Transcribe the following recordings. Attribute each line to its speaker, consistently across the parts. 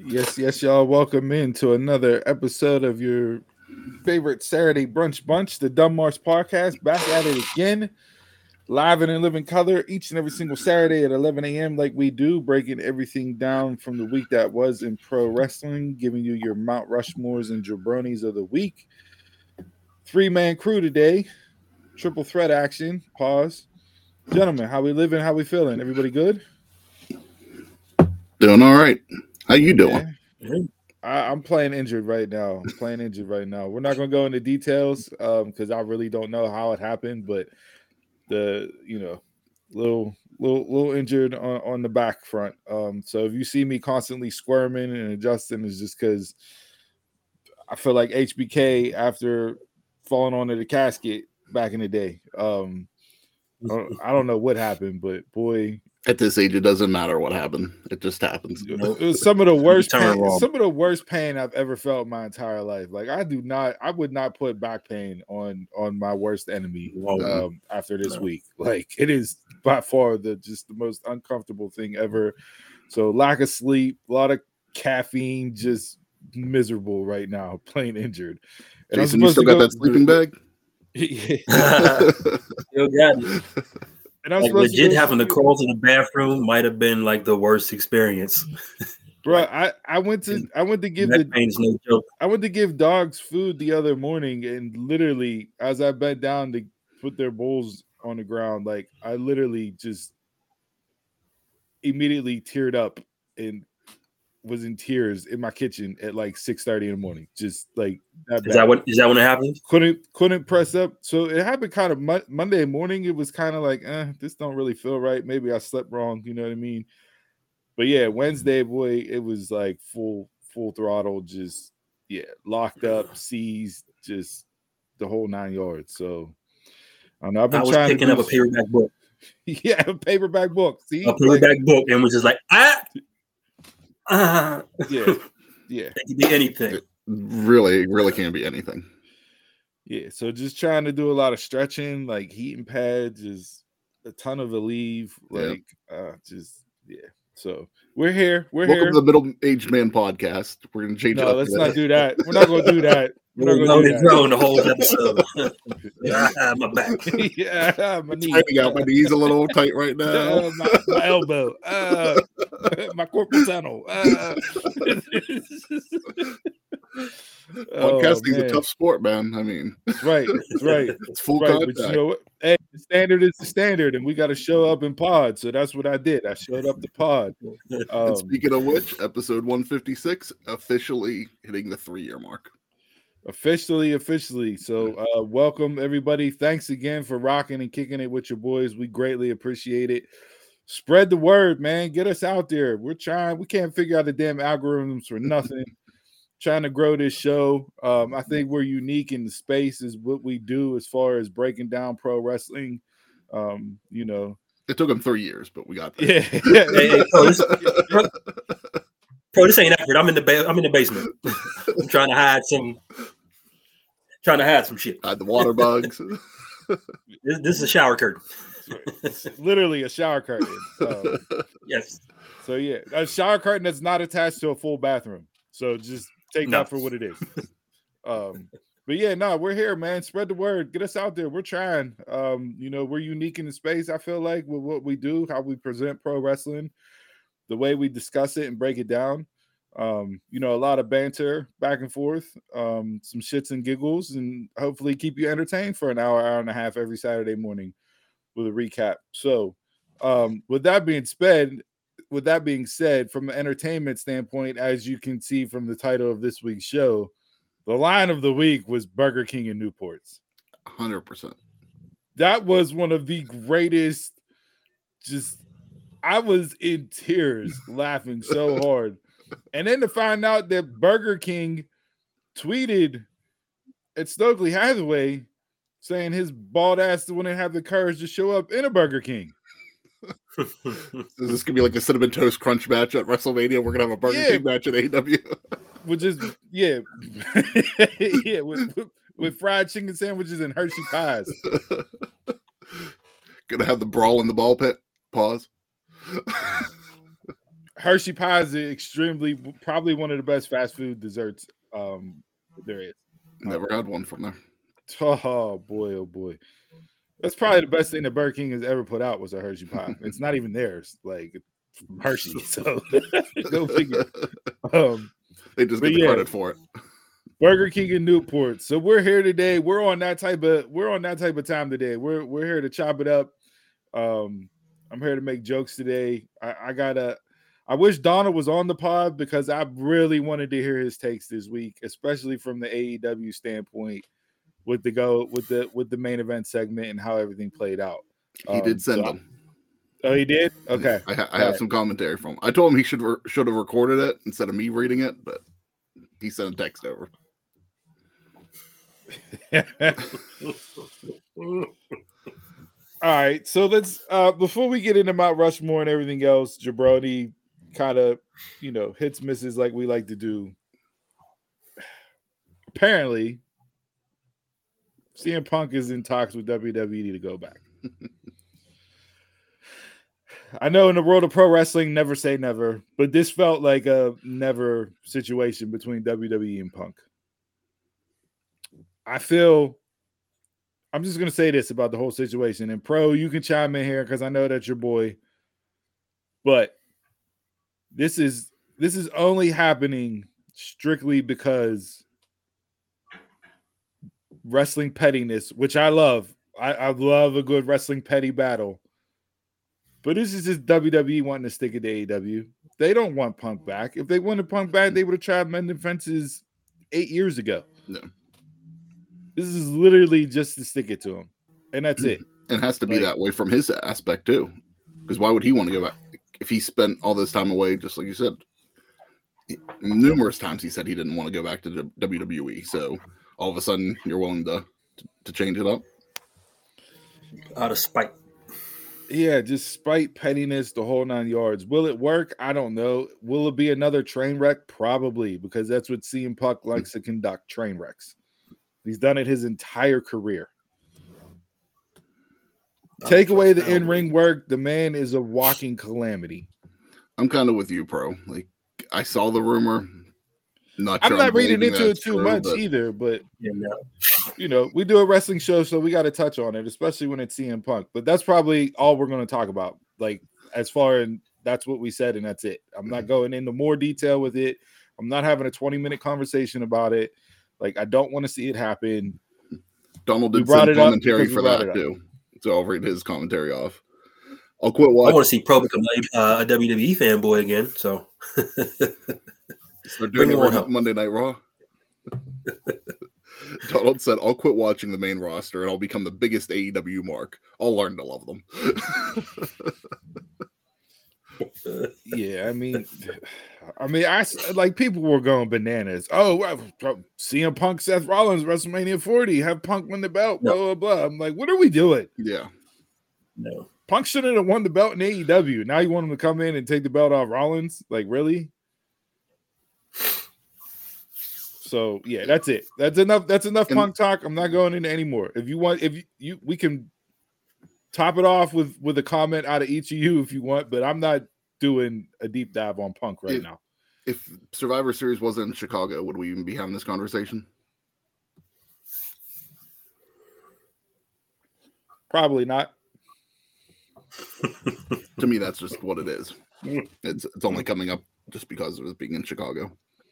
Speaker 1: Yes, y'all. Welcome into another episode of your favorite Saturday brunch bunch, the Dumb March Podcast. Back at it again, live and in living color, each and every single Saturday at 11 a.m. Like we do, breaking everything down from the week that was in pro wrestling, giving you your Mount Rushmores and jabronis of the week. 3-man crew today, triple threat action. Pause, gentlemen. How we living? How we feeling? Everybody good?
Speaker 2: Doing all right. How you doing?
Speaker 1: I'm playing injured right now. We're not going to go into details because I really don't know how it happened, but little injured on the back front. So if you see me constantly squirming and adjusting, it's just because I feel like HBK after falling onto the casket back in the day. I don't know what happened, but boy.
Speaker 2: At this age, it doesn't matter what happened. It just happens.
Speaker 1: It was some of the worst pain I've ever felt in my entire life. Like I would not put back pain on my worst enemy after this week. Like it is by far the most uncomfortable thing ever. So lack of sleep, a lot of caffeine, just miserable right now, plain injured.
Speaker 2: And Jason, you still got that sleeping bag?
Speaker 3: Still got it. And I was legit having to crawl to the bathroom might have been like the worst experience.
Speaker 1: Bro, I went to give dogs food the other morning, and literally as I bent down to put their bowls on the ground, like I literally just immediately teared up and was in tears in my kitchen at like 6:30 in the morning. Just like that.
Speaker 3: Is that when it happened?
Speaker 1: Couldn't press up. So it happened kind of Monday morning. It was kind of like, this don't really feel right. Maybe I slept wrong. You know what I mean? But yeah, Wednesday, boy, it was like full throttle. Just locked up, seized, just the whole 9 yards. So I don't know. I've been trying
Speaker 3: picking up a paperback book.
Speaker 1: Yeah, a paperback book. See,
Speaker 3: a paperback book, and was just like
Speaker 1: yeah.
Speaker 3: It can be anything.
Speaker 2: It really can be anything.
Speaker 1: Yeah, so just trying to do a lot of stretching, like heating pads, just a ton of Aleve, So we're here. Welcome
Speaker 2: to the Middle-Aged Man Podcast. We're gonna change it up.
Speaker 1: No, let's not do that. We're not gonna do that.
Speaker 3: We're not going to drone the whole episode. My back.
Speaker 1: Yeah, my knee.
Speaker 2: I got my knees a little tight right now.
Speaker 1: My elbow. My corporal tunnel.
Speaker 2: Podcasting is a tough sport, man. I mean,
Speaker 1: it's right.
Speaker 2: It's full contact.
Speaker 1: But you know what? Hey, the standard is the standard, and we got to show up in pod. So that's what I did. I showed up to pod.
Speaker 2: And speaking of which, episode 156 officially hitting the 3-year mark.
Speaker 1: Officially. So welcome everybody. Thanks again for rocking and kicking it with your boys. We greatly appreciate it. Spread the word, man. Get us out there. We're trying. We can't figure out the damn algorithms for nothing. Trying to grow this show. I think we're unique in the space is what we do as far as breaking down pro wrestling.
Speaker 2: It took them 3 years, but we got there.
Speaker 1: Yeah.
Speaker 3: Bro, this ain't effort. I'm in the basement. I'm trying to hide some shit.
Speaker 2: Hide the water bugs.
Speaker 3: This is a shower curtain.
Speaker 1: It's literally a shower curtain.
Speaker 3: Yes.
Speaker 1: So yeah, a shower curtain that's not attached to a full bathroom. So just take that for what it is. But yeah, we're here, man. Spread the word. Get us out there. We're trying. We're unique in the space. I feel like with what we do, how we present pro wrestling, the way we discuss it and break it down. A lot of banter back and forth, some shits and giggles, and hopefully keep you entertained for an hour and a half every Saturday morning with a recap. So with that being said, from an entertainment standpoint, as you can see from the title of this week's show, the line of the week was Burger King and Newports.
Speaker 2: 100%.
Speaker 1: That was one of the greatest. I was in tears laughing so hard. And then to find out that Burger King tweeted at Stokely Hathaway saying his bald ass wouldn't have the courage to show up in a Burger King.
Speaker 2: Is this gonna be like a cinnamon toast crunch match at WrestleMania? We're gonna have a Burger King match at AEW.
Speaker 1: Which is with fried chicken sandwiches and Hershey pies.
Speaker 2: Gonna have the brawl in the ball pit. Pause.
Speaker 1: Hershey pie is probably one of the best fast food desserts there is.
Speaker 2: Never had one from there.
Speaker 1: Oh boy. That's probably the best thing that Burger King has ever put out was a Hershey pie. It's not even theirs, like Hershey. So go figure.
Speaker 2: They just get the credit for it.
Speaker 1: Burger King in Newport. So we're here today. We're on that type of time today. We're here to chop it up. I'm here to make jokes today. I wish Donald was on the pod because I really wanted to hear his takes this week, especially from the AEW standpoint with the main event segment and how everything played out.
Speaker 2: He did send them.
Speaker 1: Oh, he did? Okay.
Speaker 2: I have some commentary from him. I told him he should have recorded it instead of me reading it, but he sent a text over.
Speaker 1: All right, so let's before we get into Mount Rushmore and everything else, Jabroni kind of hits misses like we like to do. Apparently, CM Punk is in talks with WWE to go back. I know in the world of pro wrestling, never say never, but this felt like a never situation between WWE and Punk. I'm just going to say this about the whole situation. And Pro, you can chime in here because I know that's your boy. But this is only happening strictly because wrestling pettiness, which I love. I love a good wrestling petty battle. But this is just WWE wanting to stick it to AEW. They don't want Punk back. If they wanted Punk back, they would have tried mending fences 8 years ago.
Speaker 2: No.
Speaker 1: This is literally just to stick it to him. And that's it.
Speaker 2: It has to be that way from his aspect, too. Because why would he want to go back? If he spent all this time away, just like you said, numerous times he said he didn't want to go back to the WWE. So all of a sudden, you're willing to change it up?
Speaker 3: Out of spite.
Speaker 1: Yeah, just spite, pettiness, the whole 9 yards. Will it work? I don't know. Will it be another train wreck? Probably, because that's what CM Punk likes to conduct, train wrecks. He's done it his entire career. Take away the in-ring work, the man is a walking calamity.
Speaker 2: I'm kind of with you, Pro. Like, I saw the rumor.
Speaker 1: I'm not reading into it too much either, but we do a wrestling show, so we got to touch on it, especially when it's CM Punk. But that's probably all we're going to talk about. Like, as far as that's what we said, and that's it. I'm not going into more detail with it. I'm not having a 20-minute conversation about it. Like, I don't want to see it happen.
Speaker 2: Donald did some commentary for that too, so I'll read his commentary off. I'll quit watching.
Speaker 3: I want to see Pro become a WWE fanboy again. So.
Speaker 2: Start doing it Monday Night Raw. Donald said, I'll quit watching the main roster and I'll become the biggest AEW mark. I'll learn to love them.
Speaker 1: Yeah, I mean, I like people were going bananas. Oh, CM Punk, Seth Rollins, WrestleMania 40, have Punk win the belt, blah, blah, blah. I'm like, what are we doing?
Speaker 2: Yeah.
Speaker 3: No.
Speaker 1: Punk shouldn't have won the belt in AEW. Now you want him to come in and take the belt off Rollins? Like, really? So yeah, that's it. That's enough Punk talk. I'm not going into any more. If you want, we can top it off with a comment out of each of you if you want, but I'm not doing a deep dive on Punk now.
Speaker 2: If Survivor Series wasn't in Chicago, would we even be having this conversation?
Speaker 1: Probably not.
Speaker 2: To me, that's just what it is. It's only coming up just because of it being in Chicago.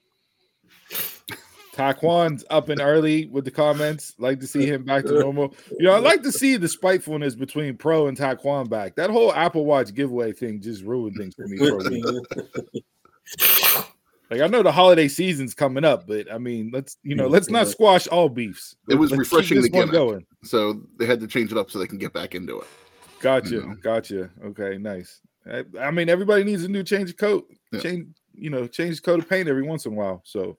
Speaker 1: Taquan's up and early with the comments. Like to see him back to normal. I like to see the spitefulness between Pro and Taquan back. That whole Apple Watch giveaway thing just ruined things for me for a week. Like, I know the holiday season's coming up, but I mean, let's not squash all beefs.
Speaker 2: It was refreshing the gimmick, going. So they had to change it up so they can get back into it.
Speaker 1: Gotcha. Okay, nice. I mean, everybody needs a new change of coat. Yeah. Change the coat of paint every once in a while. So.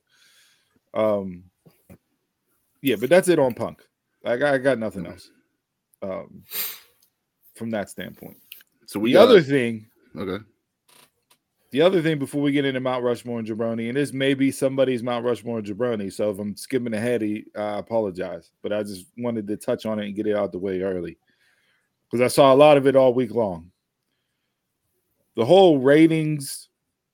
Speaker 1: But that's it on Punk. I got nothing else from that standpoint.
Speaker 2: So
Speaker 1: the other thing before we get into Mount Rushmore and Jabroni, and this may be somebody's Mount Rushmore and Jabroni, so if I'm skipping ahead, I apologize, but I just wanted to touch on it and get it out the way early because I saw a lot of it all week long. The whole ratings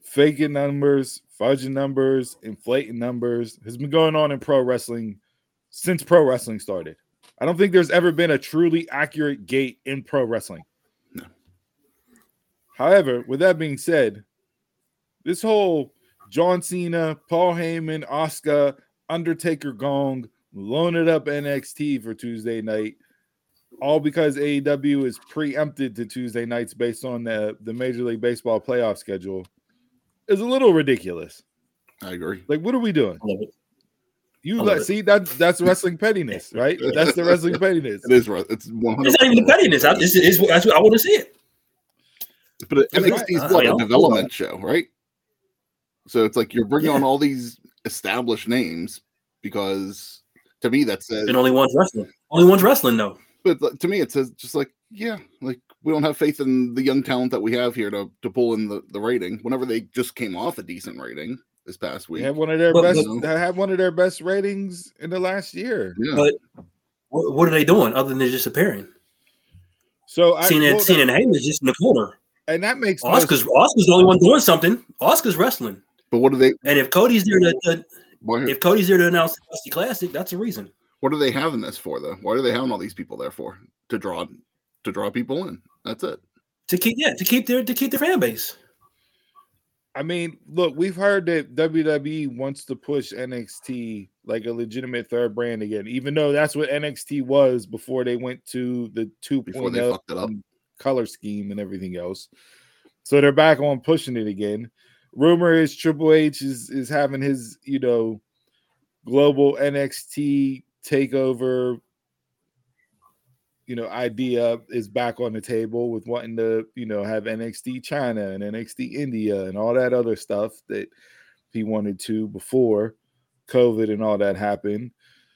Speaker 1: faking numbers, fudging numbers, inflating numbers has been going on in pro wrestling since pro wrestling started. I don't think there's ever been a truly accurate gate in pro wrestling.
Speaker 2: No.
Speaker 1: However, with that being said, this whole John Cena, Paul Heyman, Asuka, Undertaker gong, loan it up NXT for Tuesday night, all because AEW is preempted to Tuesday nights based on the Major League Baseball playoff schedule, is a little ridiculous.
Speaker 2: I agree.
Speaker 1: Like, what are we doing?
Speaker 3: I love it.
Speaker 1: See that's wrestling pettiness, right? That's the wrestling pettiness.
Speaker 2: It is right. It's 100%.
Speaker 3: It's not even the pettiness. That's what I want to see it.
Speaker 2: But NXT is what, a development show, right? So it's like you're bringing on all these established names because to me that says
Speaker 3: and only one's wrestling. Only one's wrestling though.
Speaker 2: But to me it says just like, yeah, like we don't have faith in the young talent that we have here to pull in the rating. Whenever they just came off a decent rating this past week,
Speaker 1: they had one of their best ratings in the last year.
Speaker 2: Yeah.
Speaker 3: But what are they doing other than just appearing?
Speaker 1: So
Speaker 3: Cena and Heyman is just in the corner,
Speaker 1: and that makes
Speaker 3: Oscar's the only one doing something. Oscar's wrestling.
Speaker 2: But what do they?
Speaker 3: And if Cody's there to announce the Dusty Classic, that's a reason.
Speaker 2: What are they having this for, though? Why are they having all these people there for? To draw people in. That's it.
Speaker 3: To keep their fan base.
Speaker 1: I mean, look, we've heard that WWE wants to push NXT like a legitimate third brand again, even though that's what NXT was before they went to the 2.0 color scheme and everything else. So they're back on pushing it again. Rumor is Triple H is having his, global NXT takeover, idea is back on the table with wanting to, have NXT China and NXT India and all that other stuff that he wanted to before COVID and all that happened.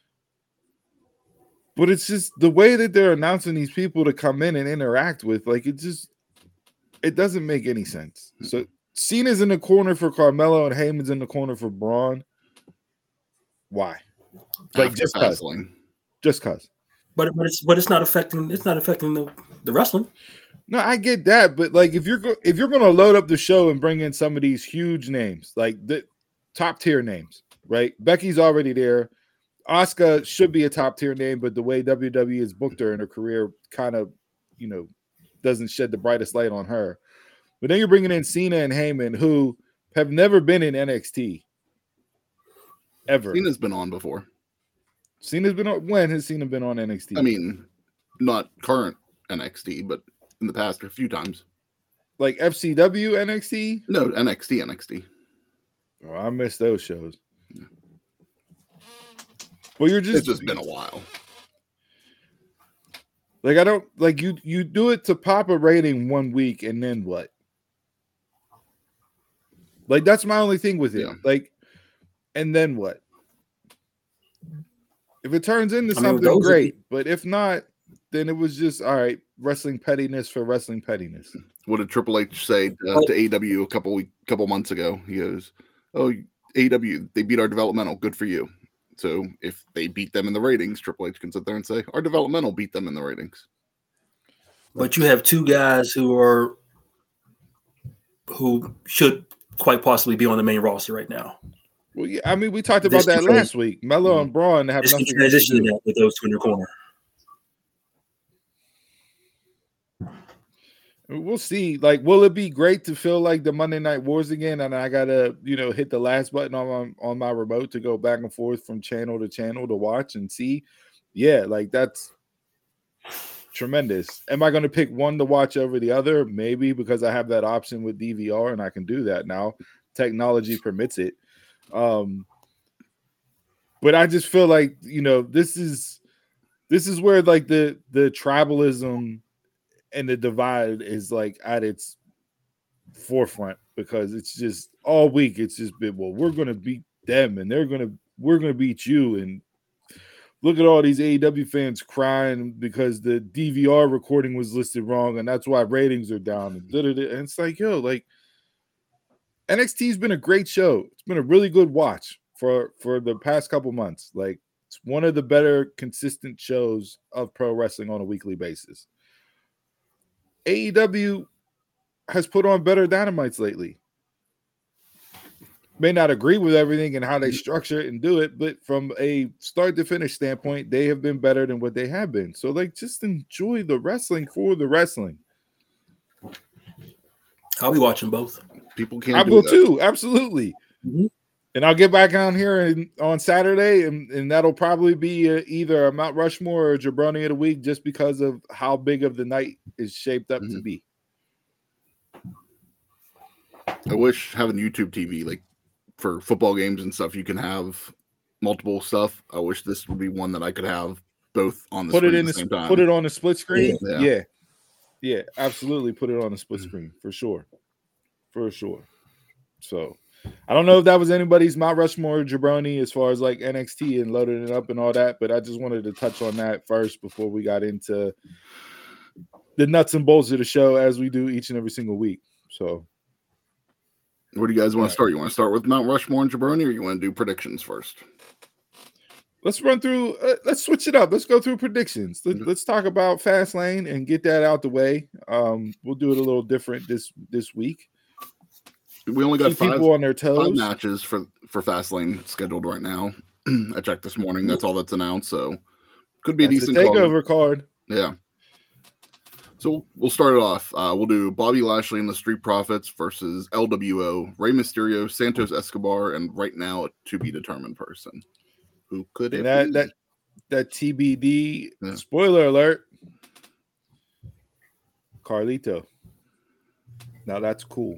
Speaker 1: But it's just the way that they're announcing these people to come in and interact with, like, it doesn't make any sense. So Cena's in the corner for Carmelo and Heyman's in the corner for Braun. Why? Like, just cause.
Speaker 3: But it's not affecting the wrestling.
Speaker 1: No, I get that, but like if you're going to load up the show and bring in some of these huge names, like the top tier names, right? Becky's already there. Asuka should be a top tier name, but the way WWE has booked her in her career kind of, doesn't shed the brightest light on her. But then you're bringing in Cena and Heyman, who have never been in NXT ever.
Speaker 2: Cena's been on before.
Speaker 1: Cena's been on. When has Cena been on NXT?
Speaker 2: I mean, not current NXT, but in the past a few times.
Speaker 1: Like FCW NXT?
Speaker 2: No, NXT.
Speaker 1: Oh, I missed those shows. Yeah. Well, it's
Speaker 2: just been a while.
Speaker 1: Like, I don't like you do it to pop a rating 1 week and then what? Like, that's my only thing with it. Yeah. Like, and then what? If it turns into something great, but if not, then it was just all right. Wrestling pettiness for wrestling pettiness.
Speaker 2: What did Triple H say to AEW a couple months ago? He goes, "Oh, AEW, they beat our developmental. Good for you." So if they beat them in the ratings, Triple H can sit there and say, "Our developmental beat them in the ratings."
Speaker 3: But you have two guys who should quite possibly be on the main roster right now.
Speaker 1: Well, yeah, I mean, we talked about that last week. Melo and Braun have nothing to do
Speaker 3: with those two in your corner.
Speaker 1: We'll see. Like, will it be great to feel like the Monday Night Wars again? And I gotta, hit the last button on my remote to go back and forth from channel to channel to watch and see. Yeah, like that's tremendous. Am I going to pick one to watch over the other? Maybe, because I have that option with DVR and I can do that now. Technology permits it. But I just feel like, this is where like the tribalism and the divide is like at its forefront, because it's just all week it's just been, well, we're gonna beat them and we're gonna beat you, and look at all these AEW fans crying because the DVR recording was listed wrong and that's why ratings are down and it's like, yo, like NXT's been a great show. It's been a really good watch for the past couple months. Like, it's one of the better consistent shows of pro wrestling on a weekly basis. AEW has put on better Dynamites lately. may not agree with everything and how they structure it and do it, but from a start to finish standpoint, they have been better than what they have been. So, like, just enjoy the wrestling for the wrestling.
Speaker 3: I'll be watching both.
Speaker 2: People can't.
Speaker 1: I will too, absolutely. Mm-hmm. And I'll get back on here on Saturday, and that'll probably be either a Mount Rushmore or a Jabroni of the Week, just because of how big of the night is shaped up to be.
Speaker 2: I wish having YouTube TV, like for football games and stuff, you can have multiple stuff. I wish this would be one that I could have both on the screen at the same time.
Speaker 1: Put it on the split screen. Yeah, absolutely. Put it on the split screen for sure. So I don't know if that was anybody's Mount Rushmore or Jabroni as far as like NXT and loading it up and all that, but I just wanted to touch on that first before we got into the nuts and bolts of the show, as we do each and every single week. So
Speaker 2: where do you guys want to start? You want to start with Mount Rushmore and Jabroni, or you want to do predictions first?
Speaker 1: Let's run through. Let's switch it up. Let's go through predictions. Let's talk about Fastlane and get that out the way. We'll do it a little different this week.
Speaker 2: We only got
Speaker 1: people on their toes.
Speaker 2: 5 matches for Fastlane scheduled right now. I checked this morning. That's all that's announced. So could be a decent
Speaker 1: takeover card.
Speaker 2: Yeah. So we'll start it off. We'll do Bobby Lashley and the Street Profits versus LWO, Rey Mysterio, Santos Escobar, and right now a to be determined person. Who could it be?
Speaker 1: That TBD? Yeah. Spoiler alert. Carlito. Now that's cool.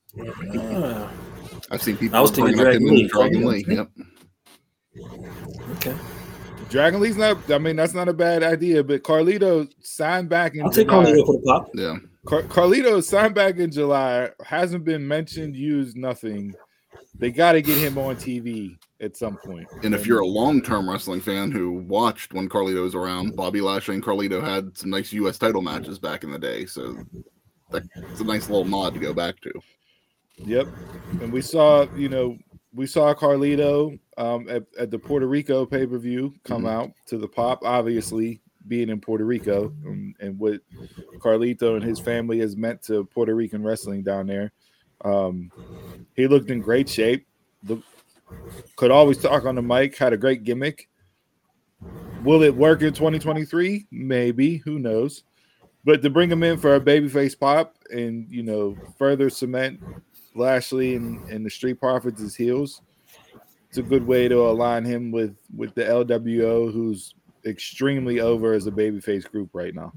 Speaker 2: I've seen people.
Speaker 3: I was thinking
Speaker 2: Dragon Lee. Yep.
Speaker 3: Okay.
Speaker 1: Dragon Lee's not. I mean, that's not a bad idea. But Carlito signed back in.
Speaker 3: I'll take Carlito for the pop.
Speaker 2: Yeah.
Speaker 1: Carlito signed back in July. Hasn't been mentioned. Used nothing. They got to get him on TV at some point.
Speaker 2: And if you're a long-term wrestling fan who watched when Carlito was around, Bobby Lashley and Carlito had some nice U.S. title matches back in the day. So that's a nice little nod to go back to.
Speaker 1: Yep, and we saw Carlito at the Puerto Rico pay-per-view come out to the pop, obviously being in Puerto Rico, and what Carlito and his family has meant to Puerto Rican wrestling down there. He looked in great shape. Could always talk on the mic. Had a great gimmick. Will it work in 2023? Maybe. Who knows? But to bring him in for a babyface pop and further cement Lashley and the Street Profits as heels, it's a good way to align him with the LWO, who's extremely over as a babyface group right now.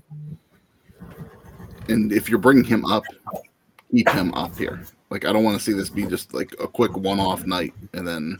Speaker 2: And if you're bringing him up, keep him up here. Like, I don't want to see this be just like a quick one-off night and then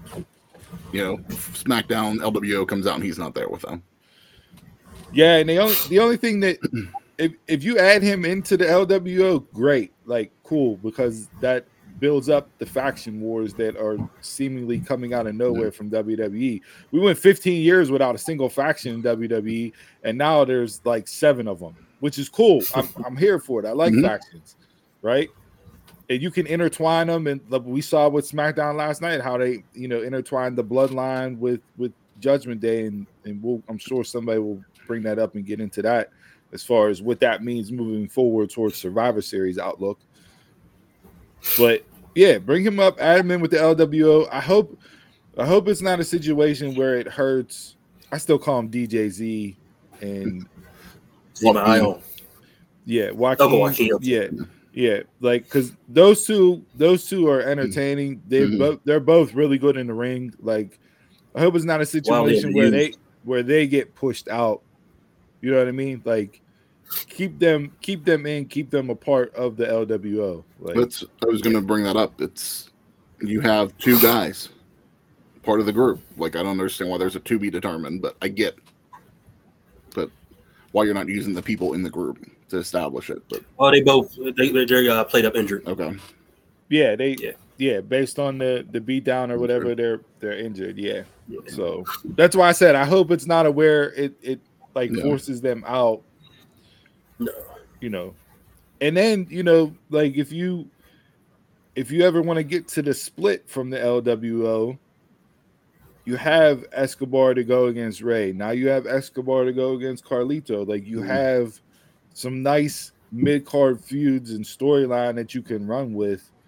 Speaker 2: SmackDown LWO comes out and he's not there with them.
Speaker 1: Yeah, and the only thing that if you add him into the LWO, great, like cool, because that builds up the faction wars that are seemingly coming out of nowhere from WWE. We went 15 years without a single faction in WWE, and now there's like 7 of them, which is cool. I'm here for it. I like factions, right? And you can intertwine them, and we saw with SmackDown last night how they intertwined the bloodline with Judgment Day, and I'm sure somebody will bring that up and get into that as far as what that means moving forward towards Survivor Series outlook. But yeah, bring him up, add him in with the LWO. I hope it's not a situation where it hurts. I still call him DJZ and
Speaker 3: Joaquin.
Speaker 1: Yeah, Joaquin. Yeah, like because those two are entertaining. They're both really good in the ring. Like, I hope it's not a situation where they get pushed out. You know what I mean? Like, keep them in, keep them a part of the LWO. Like,
Speaker 2: I was going to bring that up. You have 2 guys, part of the group. Like, I don't understand why there's a to be determined, but I get. But why you're not using the people in the group to establish it? But
Speaker 3: they played up injured.
Speaker 2: Okay.
Speaker 1: Yeah, based on the beat down or whatever, they're injured. Yeah. So that's why I said I hope it's not where it forces them out.
Speaker 3: No.
Speaker 1: And then like if you ever want to get to the split from the LWO, you have Escobar to go against Rey. Now you have Escobar to go against Carlito. Like, you have some nice mid-card feuds and storyline that you can run with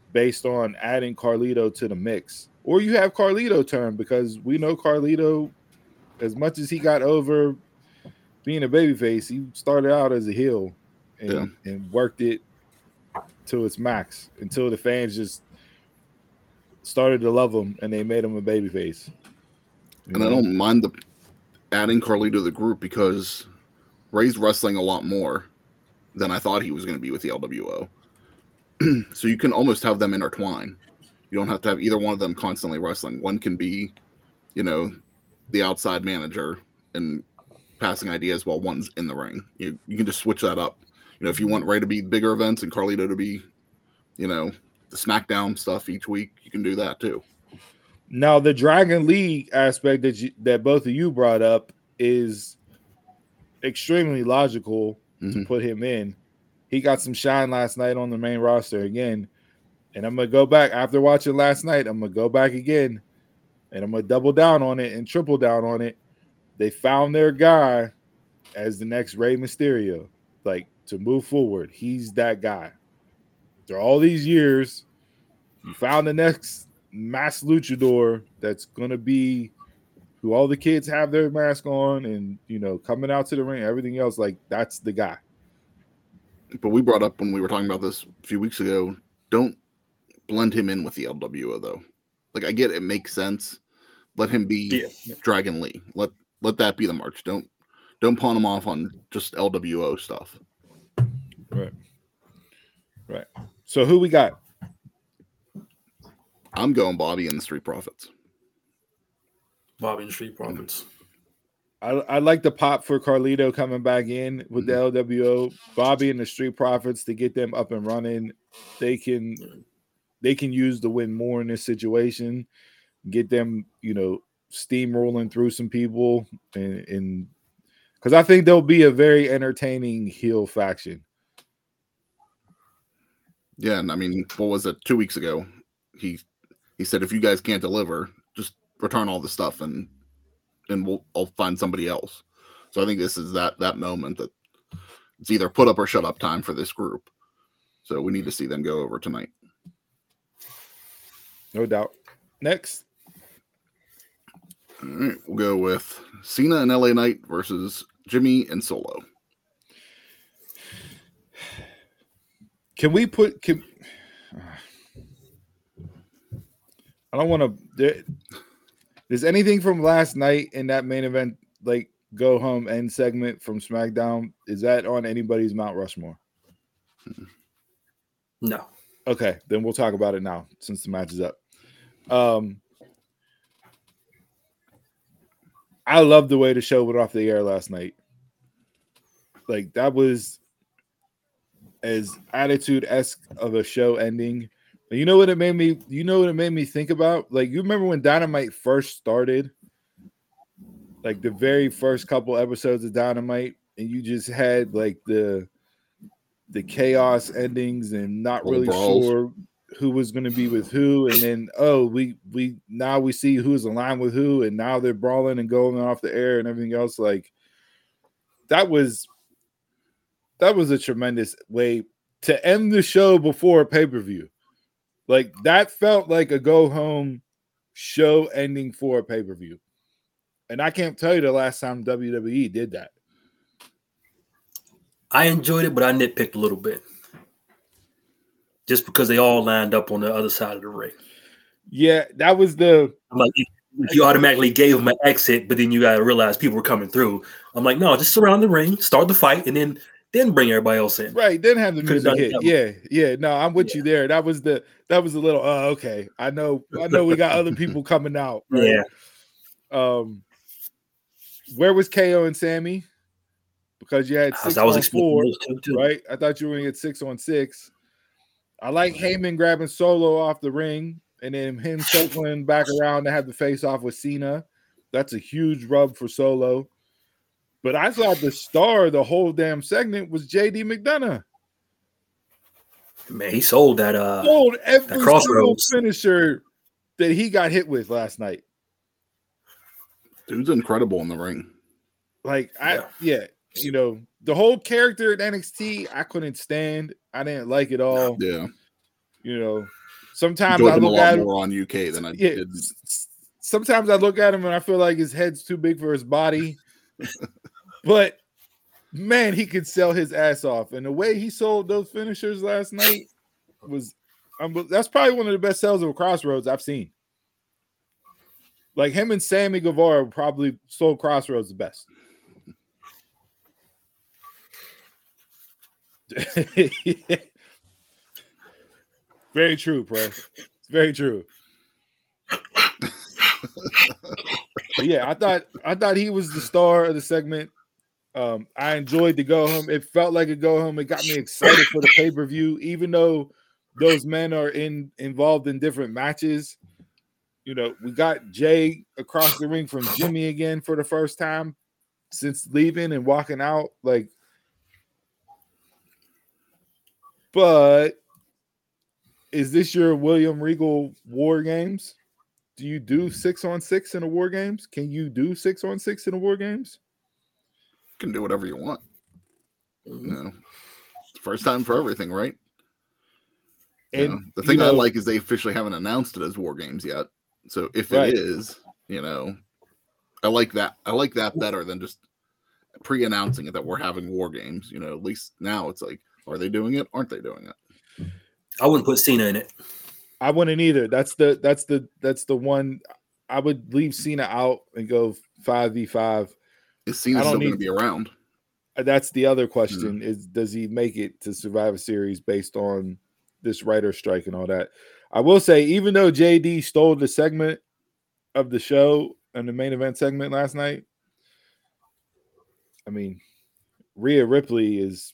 Speaker 1: based on adding Carlito to the mix. Or you have Carlito turn, because we know Carlito, as much as he got over being a babyface, he started out as a heel and worked it to its max until the fans just started to love him and they made him a babyface.
Speaker 2: And I don't mind adding Carlito to the group, because Ray's wrestling a lot more than I thought he was going to be with the LWO. So you can almost have them intertwine. You don't have to have either one of them constantly wrestling. One can be, the outside manager and passing ideas while one's in the ring. You can just switch that up. If you want Ray to be bigger events and Carlito to be, the SmackDown stuff each week, you can do that too.
Speaker 1: Now, the Dragon League aspect that both of you brought up is extremely logical to put him in. He got some shine last night on the main roster again. And I'm going to go back after watching last night. I'm going to go back again and I'm going to double down on it and triple down on it. They found their guy as the next Rey Mysterio, like, to move forward. He's that guy. After all these years, you found the next mass luchador that's going to be who all the kids have their mask on and, coming out to the ring, everything else, like, that's the guy.
Speaker 2: But we brought up when we were talking about this a few weeks ago, don't blend him in with the LWO, though. Like, I get it makes sense. Let him be Dragon Lee. Let that be the march. Don't pawn him off on just LWO stuff.
Speaker 1: Right. So who we got?
Speaker 2: I'm going Bobby and the Street Profits.
Speaker 3: Bobby and the Street Profits.
Speaker 1: I like the pop for Carlito coming back in with the LWO. Bobby and the Street Profits, to get them up and running. They can use the win more in this situation. Get them, steamrolling through some people, and because I think they'll be a very entertaining heel faction.
Speaker 2: Yeah, and I mean, what was it 2 weeks ago? He said, if you guys can't deliver, just return all the stuff and I'll find somebody else. So I think this is that moment that it's either put up or shut up time for this group. So we need to see them go over tonight.
Speaker 1: No doubt. Next.
Speaker 2: All right, we'll go with Cena and LA Knight versus Jimmy and Solo.
Speaker 1: I don't want to. There's anything from last night in that main event, like go home end segment from SmackDown? Is that on anybody's Mount Rushmore?
Speaker 3: No.
Speaker 1: Okay, then we'll talk about it now since the match is up. I love the way the show went off the air last night. Like, that was as Attitude-esque of a show ending. You know what it made me think about? Like, you remember when Dynamite first started? Like, the very first couple episodes of Dynamite, and you just had like the chaos endings and not really sure who was going to be with who, and then we see who's aligned with who, and now they're brawling and going off the air and everything else. Like, that was a tremendous way to end the show before a pay-per-view. Like, that felt like a go-home show ending for a pay-per-view. And I can't tell you the last time WWE did that.
Speaker 3: I enjoyed it, but I nitpicked a little bit. Just because they all lined up on the other side of the ring.
Speaker 1: Yeah, that was the...
Speaker 3: I'm like, you automatically gave them an exit, but then you got to realize people were coming through. I'm like, no, just surround the ring, start the fight, and then bring everybody else in.
Speaker 1: Right, then have the music hit. Yeah. No, I'm with you there. That was a little. Okay. I know. We got other people coming out. Right? Yeah. Where was KO and Sammy? Because you had 6 on 4, right? I thought you were going to get 6 on 6. I like Heyman grabbing Solo off the ring and then him circling back around to have the face off with Cena. That's a huge rub for Solo. But I thought the star of the whole damn segment was JD McDonough.
Speaker 3: Man, he sold that
Speaker 1: every single finisher that he got hit with last night.
Speaker 2: Dude's incredible in the ring.
Speaker 1: Like, the whole character at NXT, I couldn't stand. I didn't like it all.
Speaker 2: Yeah.
Speaker 1: Sometimes I look at him
Speaker 2: more on UK than I did.
Speaker 1: Sometimes I look at him and I feel like his head's too big for his body. But man, he could sell his ass off. And the way he sold those finishers last night was that's probably one of the best sales of Crossroads I've seen. Like him and Sammy Guevara probably sold Crossroads the best. Very true, bro. It's very true. But yeah, I thought he was the star of the segment. I enjoyed the go home. It felt like a go home. It got me excited for the pay-per-view, even though those men are involved in different matches. You know, we got Jay across the ring from Jimmy again for the first time since leaving and walking out. Like, but is this your William Regal War Games? Do you do 6-on-6 in a War Games? Can you do 6-on-6 in a War Games?
Speaker 2: You can do whatever you want. You know, first time for everything, right? And the thing I like is they officially haven't announced it as War Games yet. So if it is, you know, I like that. I like that better than just pre-announcing it that we're having War Games. You know, at least now it's like, are they doing it? Aren't they doing it?
Speaker 3: I wouldn't put Cena in it.
Speaker 1: I wouldn't either. That's the one. I would leave Cena out and go 5v5.
Speaker 2: Is Cena still going to be around?
Speaker 1: That's the other question: is does he make it to Survivor Series based on this writer strike and all that? I will say, even though JD stole the segment of the show and the main event segment last night, I mean, Rhea Ripley is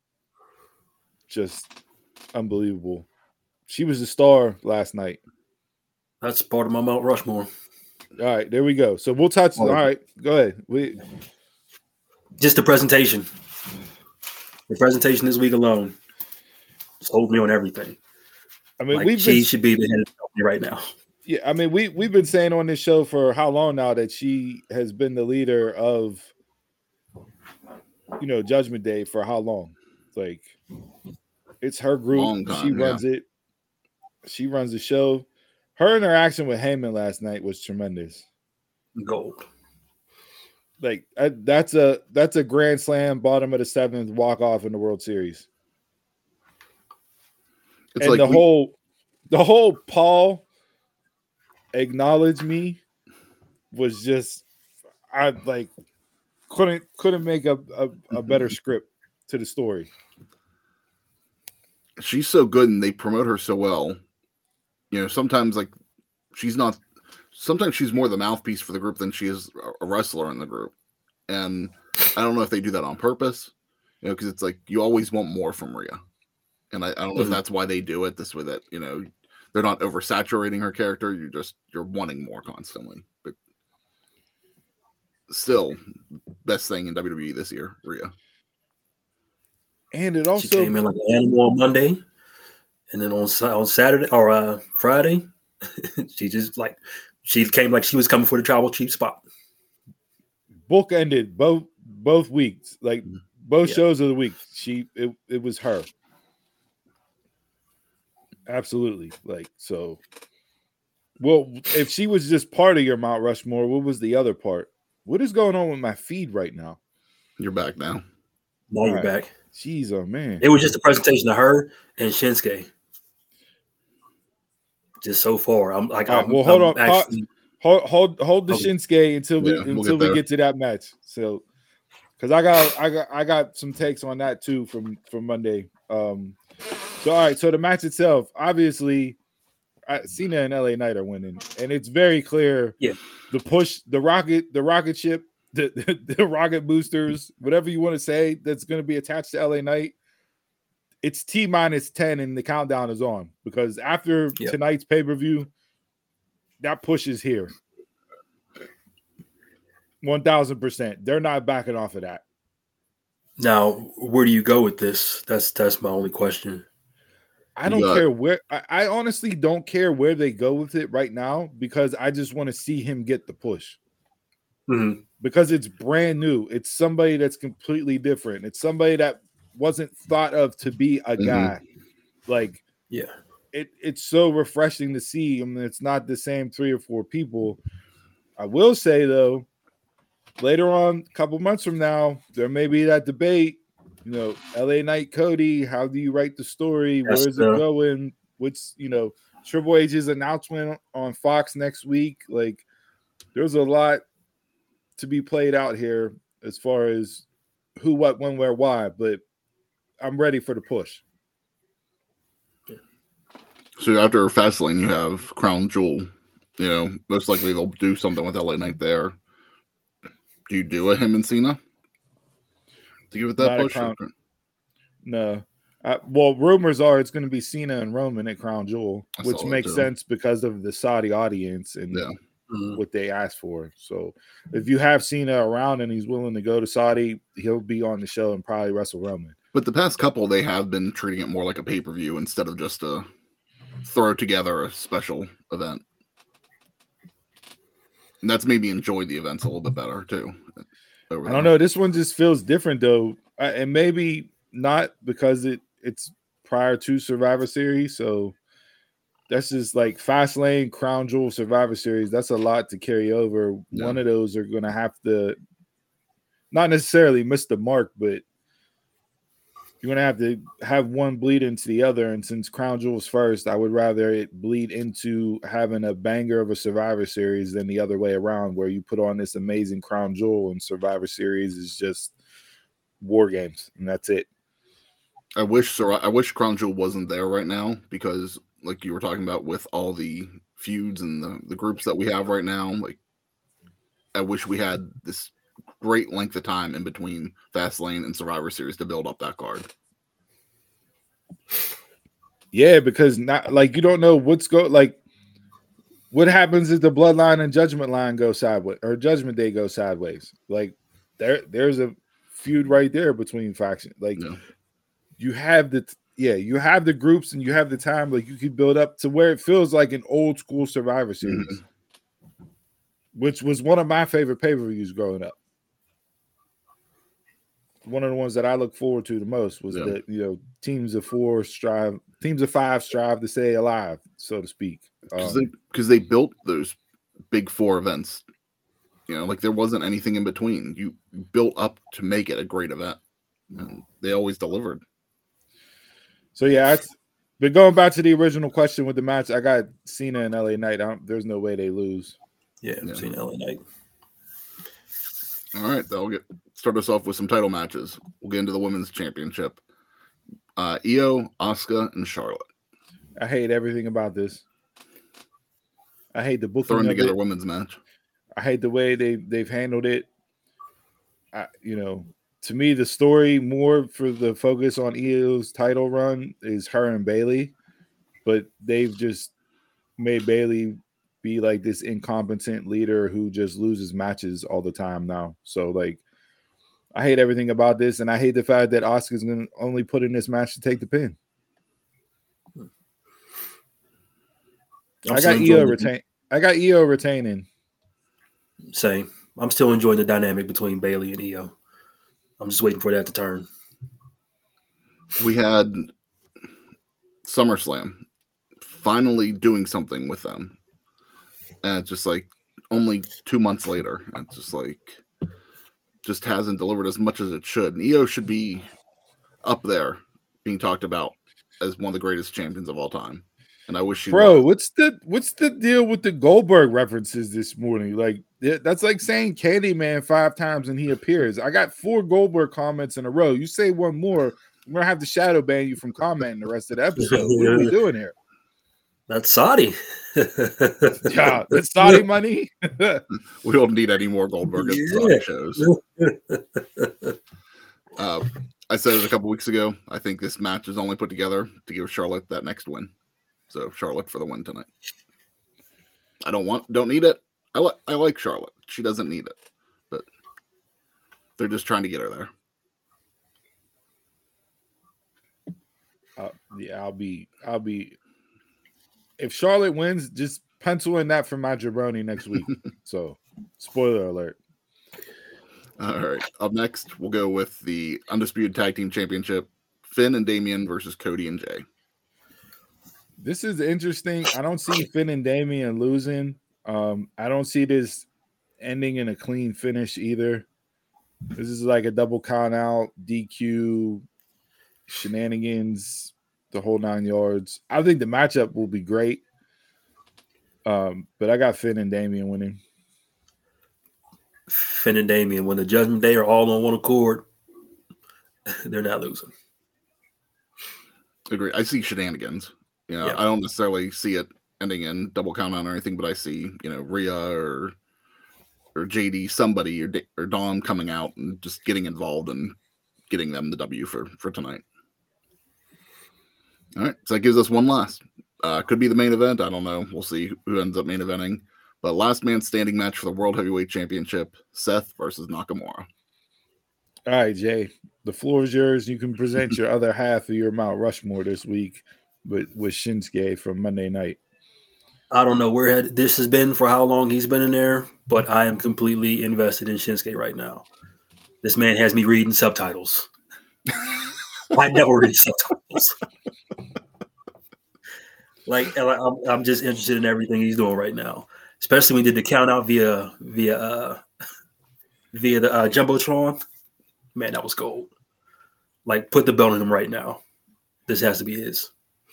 Speaker 1: just unbelievable. She was the star last night.
Speaker 3: That's part of my Mount Rushmore.
Speaker 1: All right, there we go. So we'll touch. All right, go ahead.
Speaker 3: Just the presentation. The presentation this week alone sold me on everything.
Speaker 1: I mean,
Speaker 3: like she should be the head of the company right now.
Speaker 1: Yeah, I mean, we've been saying on this show for how long now that she has been the leader of, you know, Judgment Day for how long? Like, it's her group. She runs it. She runs the show. Her interaction with Heyman last night was tremendous.
Speaker 3: Gold.
Speaker 1: Like that's a Grand Slam, bottom of the seventh walk off in the World Series. It's and like the whole Paul acknowledge me was just I like couldn't make a better script to the story.
Speaker 2: She's so good and they promote her so well. You know, sometimes like sometimes she's more the mouthpiece for the group than she is a wrestler in the group. And I don't know if they do that on purpose, you know, because it's like you always want more from Rhea. And I don't know if that's why they do it this way, that, you know, they're not oversaturating her character. You're wanting more constantly. But still, best thing in WWE this year, Rhea.
Speaker 1: And it also
Speaker 3: she came in like an animal on Monday, and then on Saturday or Friday, she came like she was coming for the tribal chief spot.
Speaker 1: Book ended both weeks, like both shows of the week. It was her. Absolutely. Like, so well, if she was just part of your Mount Rushmore, what was the other part? What is going on with my feed right now?
Speaker 2: You're back now.
Speaker 3: Now you're back.
Speaker 1: Jeez, oh man.
Speaker 3: It was just a presentation of her and Shinsuke. Just so far. I'm like,
Speaker 1: right, well, hold on. Actually, hold the Shinsuke until we get to that match. So because I got some takes on that too from Monday. So all right, so the match itself, obviously, Cena and LA Knight are winning, and it's very clear.
Speaker 3: Yeah,
Speaker 1: the push, the rocket ship, the rocket boosters, whatever you want to say, that's going to be attached to LA Knight. It's T-10, and the countdown is on because after tonight's pay-per-view, that push is here. 1000%. They're not backing off of that.
Speaker 3: Now, where do you go with this? That's my only question.
Speaker 1: I don't care where. I honestly don't care where they go with it right now because I just want to see him get the push.
Speaker 3: Mm-hmm.
Speaker 1: Because it's brand new. It's somebody that's completely different. It's somebody that wasn't thought of to be a guy. Like,
Speaker 3: yeah,
Speaker 1: it's so refreshing to see. I mean, it's not the same 3 or 4 people. I will say though, later on, a couple months from now, there may be that debate. You know, LA Knight Cody, how do you write the story? Where is it going? What's, you know, Triple H's announcement on Fox next week? Like, there's a lot to be played out here as far as who, what, when, where, why. But I'm ready for the push.
Speaker 2: So after Fastlane, you have Crown Jewel. You know, most likely they'll do something with LA Knight there. Do you do a him and Cena to give it that push?
Speaker 1: No. Well, rumors are it's going to be Cena and Roman at Crown Jewel, which makes sense because of the Saudi audience and what they asked for. So if you have Cena around and he's willing to go to Saudi, he'll be on the show and probably wrestle Roman.
Speaker 2: But the past couple, they have been treating it more like a pay-per-view instead of just a throw together a special event. And that's made me enjoy the events a little bit better too.
Speaker 1: I don't know. This one just feels different though. And maybe not because it's prior to Survivor Series. So that's just like Fastlane, Crown Jewel, Survivor Series. That's a lot to carry over. Yeah. One of those are going to have to not necessarily miss the mark, but you're going to have one bleed into the other. And since Crown Jewel's first, I would rather it bleed into having a banger of a Survivor Series than the other way around, where you put on this amazing Crown Jewel and Survivor Series is just War Games, and that's it.
Speaker 2: I wish Crown Jewel wasn't there right now because, like you were talking about, with all the feuds and the groups that we have right now, like I wish we had this great length of time in between Fastlane and Survivor Series to build up that card.
Speaker 1: Yeah, because not like you don't know what happens if the Bloodline and Judgment Line go sideways or Judgment Day go sideways. Like there's a feud right there between factions. Like you have the groups and you have the time. Like you could build up to where it feels like an old school Survivor Series, which was one of my favorite pay-per-views growing up. One of the ones that I look forward to the most was that, you know, teams of 5 strive to stay alive, so to speak.
Speaker 2: Because they built those big 4 events. You know, like there wasn't anything in between. You built up to make it a great event. And they always delivered. So yeah,
Speaker 1: but going back to the original question with the match, I got Cena and LA Knight. There's no way they lose.
Speaker 3: Yeah, Cena, LA Knight.
Speaker 2: All right, that'll start us off with some title matches. We'll get into the women's championship. Io, Asuka, and Charlotte.
Speaker 1: I hate everything about this. I hate the booking
Speaker 2: throwing
Speaker 1: of
Speaker 2: together
Speaker 1: it.
Speaker 2: Women's match.
Speaker 1: I hate the way they've handled it. To me, the story more for the focus on Io's title run is her and Bayley, but they've just made Bayley be like this incompetent leader who just loses matches all the time now. So like, I hate everything about this, and I hate the fact that Asuka's going to only put in this match to take the pin. I got Io retaining.
Speaker 3: Same. I'm still enjoying the dynamic between Bayley and Io. I'm just waiting for that to turn.
Speaker 2: We had SummerSlam finally doing something with them. And it's just like only 2 months later. It's just like just hasn't delivered as much as it should. And Io should be up there being talked about as one of the greatest champions of all time. And I wish she
Speaker 1: was. What's the deal with the Goldberg references this morning? Like that's like saying Candyman 5 times and he appears. I got 4 Goldberg comments in a row. You say one more, I'm gonna have to shadow ban you from commenting the rest of the episode. What are we doing here?
Speaker 3: That's Saudi.
Speaker 1: Yeah, that's Saudi money.
Speaker 2: We don't need any more Goldberg at Saudi shows. I said it a couple weeks ago. I think this match is only put together to give Charlotte that next win. So Charlotte for the win tonight. I don't need it. I like Charlotte. She doesn't need it, but they're just trying to get her there.
Speaker 1: I'll be. If Charlotte wins, just pencil in that for my jabroni next week. So, spoiler alert.
Speaker 2: All right. Up next, we'll go with the Undisputed Tag Team Championship: Finn and Damian versus Cody and Jay.
Speaker 1: This is interesting. I don't see Finn and Damian losing. I don't see this ending in a clean finish either. This is like a double count out, DQ, shenanigans, the whole 9 yards. I think the matchup will be great. But I got Finn and Damian winning.
Speaker 3: Finn and Damian, when the Judgment Day are all on one accord, they're not losing.
Speaker 2: Agree. I see shenanigans. I don't necessarily see it ending in double count out or anything, but I see, Rhea or JD, somebody or Dom coming out and just getting involved and getting them the W for tonight. All right, so that gives us one last. Could be the main event. I don't know. We'll see who ends up main eventing. But last man standing match for the World Heavyweight Championship, Seth versus Nakamura.
Speaker 1: All right, Jay, the floor is yours. You can present your other half of your Mount Rushmore this week with Shinsuke from Monday night.
Speaker 3: I don't know where this has been for how long he's been in there, but I am completely invested in Shinsuke right now. This man has me reading subtitles. I never read subtitles. I'm just interested in everything he's doing right now, especially when he did the count out via the Jumbotron. Man, that was gold. Like, put the belt on him right now. This has to be his.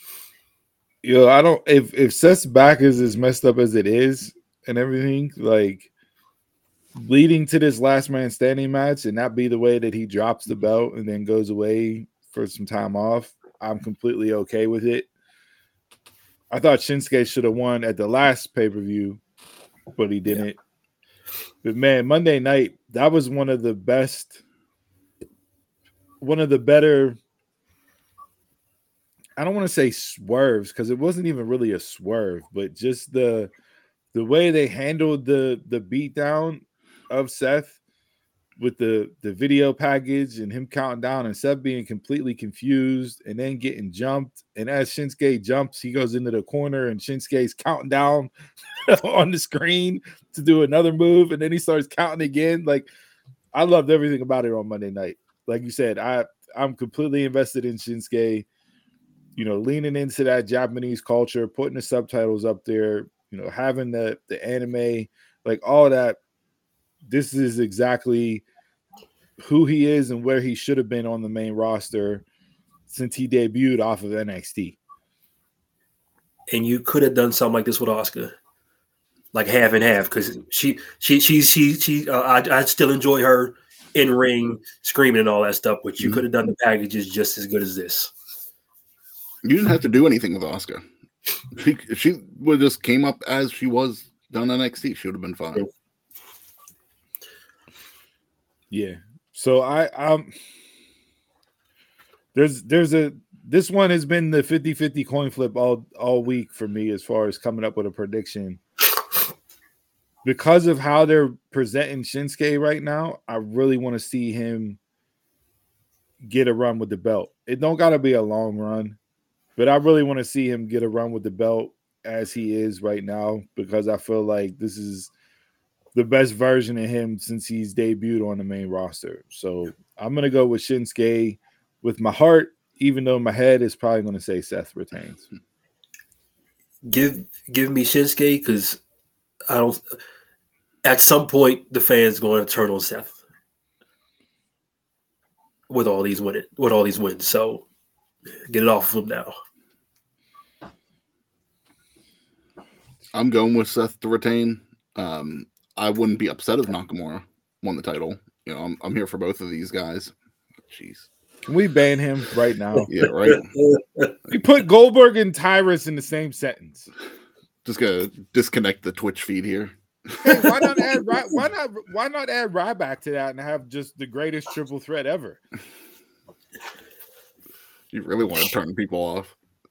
Speaker 1: I don't. If Seth's back is as messed up as it is and everything, like leading to this last man standing match and not be the way that he drops the belt and then goes away for some time off, I'm completely okay with it. I thought Shinsuke should have won at the last pay-per-view, but he didn't. Yeah. But man, Monday night, that was one of the better, I don't want to say swerves because it wasn't even really a swerve, but just the way they handled the beatdown of Seth with the video package and him counting down and Seth being completely confused and then getting jumped. And as Shinsuke jumps, he goes into the corner and Shinsuke's counting down on the screen to do another move. And then he starts counting again. Like, I loved everything about it on Monday night. Like you said, I'm completely invested in Shinsuke, leaning into that Japanese culture, putting the subtitles up there, having the anime, like all that. This is exactly who he is and where he should have been on the main roster since he debuted off of NXT.
Speaker 3: And you could have done something like this with Asuka, like half and half, because I still enjoy her in ring screaming and all that stuff, but you could have done the packages just as good as this.
Speaker 2: You didn't have to do anything with Asuka. She would have just came up as she was done NXT. She would have been fine.
Speaker 1: Yeah. So this one has been the 50-50 coin flip all week for me as far as coming up with a prediction. Because of how they're presenting Shinsuke right now, I really want to see him get a run with the belt. It don't got to be a long run, but I really want to see him get a run with the belt as he is right now, because I feel like this is the best version of him since he's debuted on the main roster. So I'm going to go with Shinsuke with my heart, even though my head is probably going to say Seth retains.
Speaker 3: Give me Shinsuke, because I don't. At some point, the fans going to turn on Seth with all these wins. So get it off of him now.
Speaker 2: I'm going with Seth to retain. I wouldn't be upset if Nakamura won the title. I'm here for both of these guys. Jeez.
Speaker 1: Can we ban him right now?
Speaker 2: Yeah, right.
Speaker 1: You put Goldberg and Tyrus in the same sentence.
Speaker 2: Just gonna disconnect the Twitch feed here.
Speaker 1: Hey, why not add Ryback to that and have just the greatest triple threat ever?
Speaker 2: You really want to turn people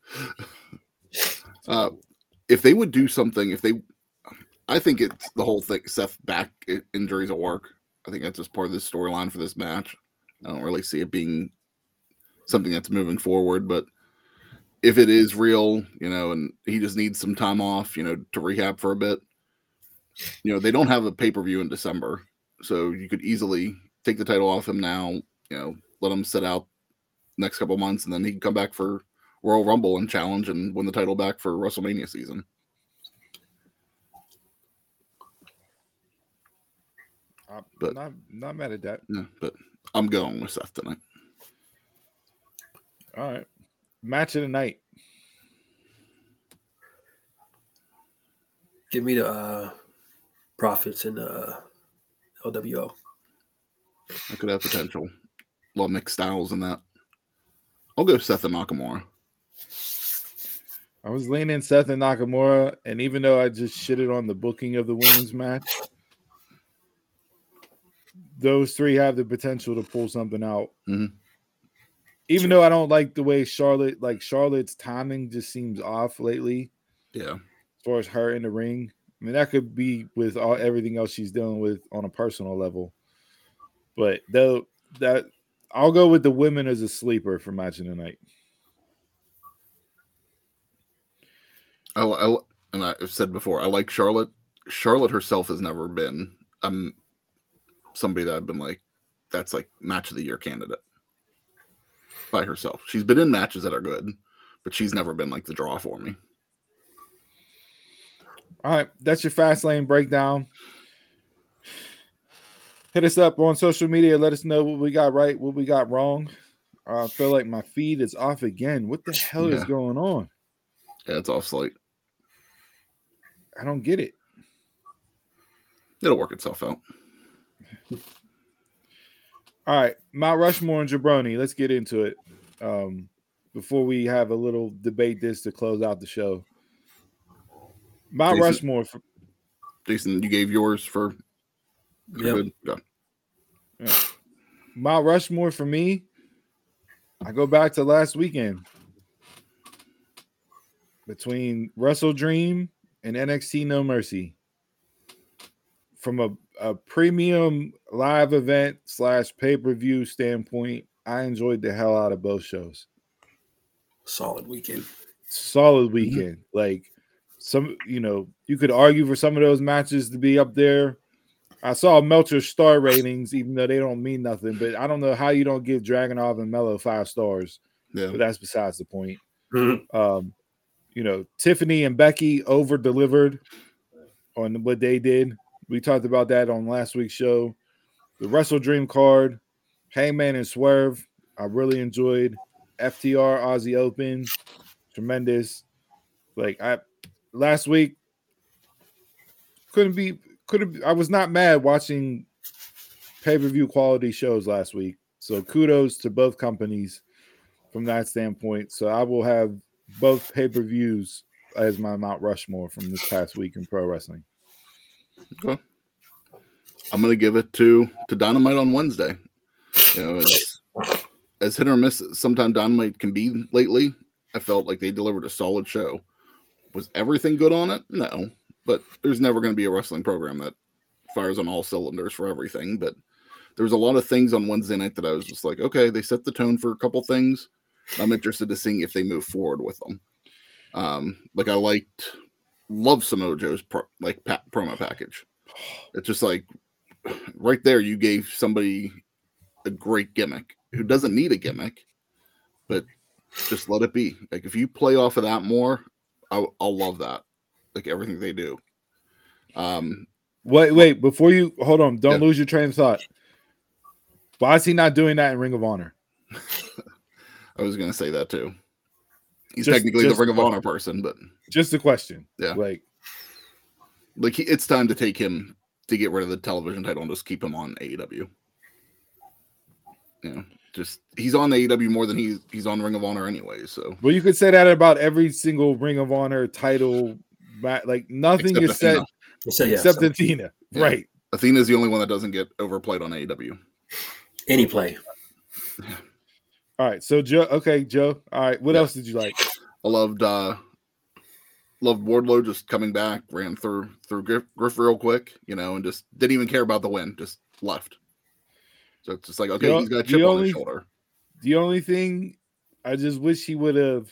Speaker 2: off. If they would do something, I think it's the whole thing. Seth back injuries at work. I think that's just part of the storyline for this match. I don't really see it being something that's moving forward, but if it is real, and he just needs some time off, to rehab for a bit, they don't have a pay-per-view in December, so you could easily take the title off him now, let him sit out next couple months, and then he can come back for Royal Rumble and challenge and win the title back for WrestleMania season.
Speaker 1: But not mad at that.
Speaker 2: Yeah, but I'm going with Seth tonight.
Speaker 1: All right. Match of the night.
Speaker 3: Give me the Profits and LWO.
Speaker 2: I could have potential. A lot of mixed styles in that. I'll go Seth and Nakamura.
Speaker 1: I was leaning Seth and Nakamura, and even though I just shitted on the booking of the women's match, those three have the potential to pull something out.
Speaker 2: Mm-hmm.
Speaker 1: Even though I don't like the way Charlotte's timing just seems off lately.
Speaker 2: Yeah.
Speaker 1: As far as her in the ring. I mean, that could be with everything else she's dealing with on a personal level. But I'll go with the women as a sleeper for match of the night.
Speaker 2: And I've said before, I like Charlotte. Charlotte herself has never been somebody that I've been like, that's like match of the year candidate by herself. She's been in matches that are good, but she's never been like the draw for me.
Speaker 1: All right, that's your Fast Lane breakdown. Hit us up on social media. Let us know what we got right, what we got wrong. I feel like my feed is off again. What the hell is going on?
Speaker 2: Yeah, it's off slight.
Speaker 1: I don't get it.
Speaker 2: It'll work itself out.
Speaker 1: All right, Mount Rushmore and Jabroni. Let's get into it. Before we have a little debate this to close out the show. Mount Rushmore.
Speaker 2: Jason, you gave yours for.
Speaker 3: Yep.
Speaker 1: Yeah. Mount Rushmore for me. I go back to last weekend between Wrestle Dream and NXT No Mercy. From a premium live event / pay-per-view standpoint, I enjoyed the hell out of both shows.
Speaker 3: Solid weekend.
Speaker 1: Mm-hmm. Like you could argue for some of those matches to be up there. I saw Meltzer's star ratings, even though they don't mean nothing, but I don't know how you don't give Dragunov and Mello 5 stars.
Speaker 2: Yeah.
Speaker 1: But that's besides the point.
Speaker 3: Mm-hmm.
Speaker 1: Tiffany and Becky over-delivered on what they did. We talked about that on last week's show. The Wrestle Dream card, Hangman and Swerve, I really enjoyed. FTR Aussie Open, tremendous. Last week I was not mad watching pay-per-view quality shows last week. So kudos to both companies from that standpoint. So I will have both pay-per-views as my Mount Rushmore from this past week in pro wrestling.
Speaker 2: Okay. I'm going to give it to Dynamite on Wednesday. As hit or miss sometimes Dynamite can be lately, I felt like they delivered a solid show. Was everything good on it? No. But there's never going to be a wrestling program that fires on all cylinders for everything. But there was a lot of things on Wednesday night that I was just like, okay, they set the tone for a couple things. I'm interested to seeing if they move forward with them. I love Samoa Joe's promo package. It's just like right there, you gave somebody a great gimmick who doesn't need a gimmick, but just let it be. Like if you play off of that more, I'll love that. Like everything they do.
Speaker 1: Wait, before you hold on, don't lose your train of thought. Why is he not doing that in Ring of Honor?
Speaker 2: I was going to say that too. He's technically the Ring of Honor person, but
Speaker 1: just a question.
Speaker 2: Yeah, it's time to take him to get rid of the television title and just keep him on AEW. Just he's on AEW more than he's on Ring of Honor anyway. So,
Speaker 1: well, you could say that about every single Ring of Honor title. Like nothing is said except Athena,
Speaker 2: yeah. Right? Athena's the only one that doesn't get overplayed on AEW.
Speaker 3: Any play.
Speaker 1: All right, so Joe. Okay, Joe. All right, what else did you like?
Speaker 2: I loved Wardlow just coming back, ran through Griff real quick, and just didn't even care about the win, just left. So it's just like, okay, he's got a chip on his shoulder.
Speaker 1: The only thing I just wish he would have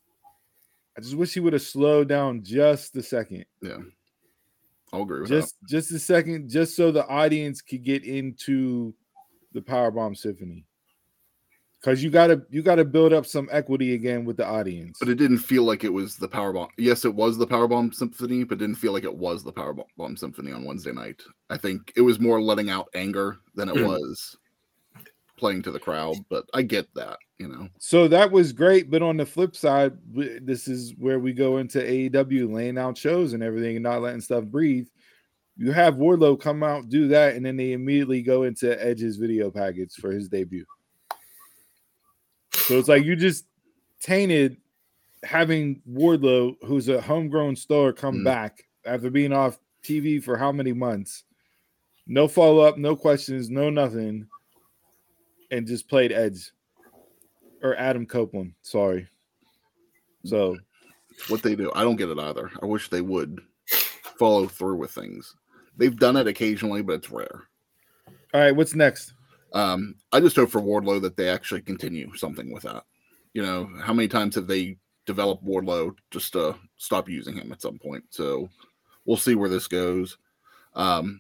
Speaker 1: slowed down just a second.
Speaker 2: Yeah. I'll agree with that.
Speaker 1: Just a second, just so the audience could get into the Powerbomb Symphony. because you gotta build up some equity again with the audience.
Speaker 2: But it didn't feel like it was the Powerbomb. Yes, it was the Powerbomb Symphony, but it didn't feel like it was the Powerbomb Symphony on Wednesday night. I think it was more letting out anger than it was playing to the crowd. But I get that,
Speaker 1: So that was great, but on the flip side, this is where we go into AEW laying out shows and everything and not letting stuff breathe. You have Wardlow come out, do that, and then they immediately go into Edge's video package for his debut. So it's like you just tainted having Wardlow, who's a homegrown star, come back after being off TV for how many months? No follow-up, no questions, no nothing, and just played Edge. Or Adam Copeland, sorry. So
Speaker 2: what they do, I don't get it either. I wish they would follow through with things. They've done it occasionally, but it's rare.
Speaker 1: All right, what's next?
Speaker 2: I just hope for Wardlow that they actually continue something with that. How many times have they developed Wardlow just to stop using him at some point? So we'll see where this goes. Loved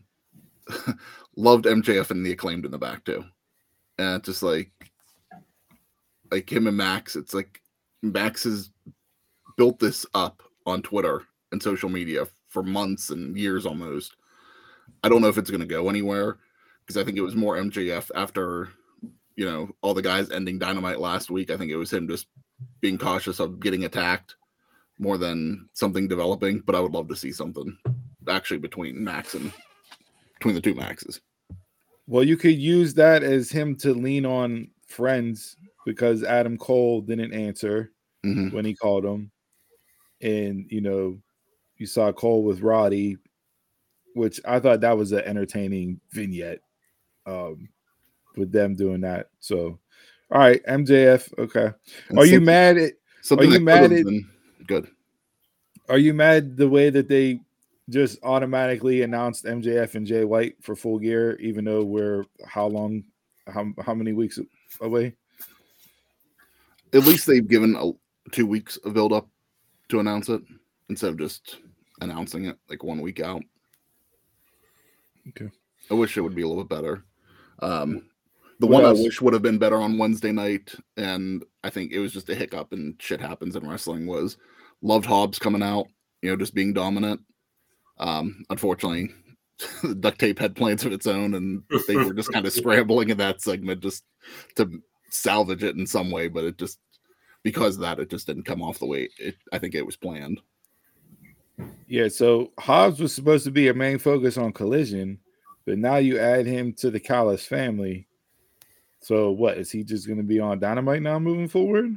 Speaker 2: MJF and the Acclaimed in the back too. And it's just like him and Max, it's like Max has built this up on Twitter and social media for months and years almost. I don't know if it's going to go anywhere because I think it was more MJF after, all the guys ending Dynamite last week. I think it was him just being cautious of getting attacked more than something developing. But I would love to see something actually between the two Maxes.
Speaker 1: Well, you could use that as him to lean on friends because Adam Cole didn't answer when he called him. And, you saw Cole with Roddy, which I thought that was an entertaining vignette with them doing that. So, all right, MJF. Okay. Are you mad at
Speaker 2: good?
Speaker 1: Are you mad the way that they just automatically announced MJF and Jay White for Full Gear, even though we're how many weeks away?
Speaker 2: At least they've given 2 weeks of build up to announce it instead of just announcing it like 1 week out.
Speaker 1: Okay.
Speaker 2: I wish it would be a little bit better. The one I wish would have been better on Wednesday night, and I think it was just a hiccup and shit happens in wrestling, was loved Hobbs coming out, just being dominant. Unfortunately, the duct tape had plans of its own, and they were just kind of scrambling in that segment just to salvage it in some way, but it just, because of that, it just didn't come off the way I think it was planned.
Speaker 1: Yeah, so Hobbs was supposed to be a main focus on Collision, but now you add him to the Callis family. So what, is he just going to be on Dynamite now moving forward?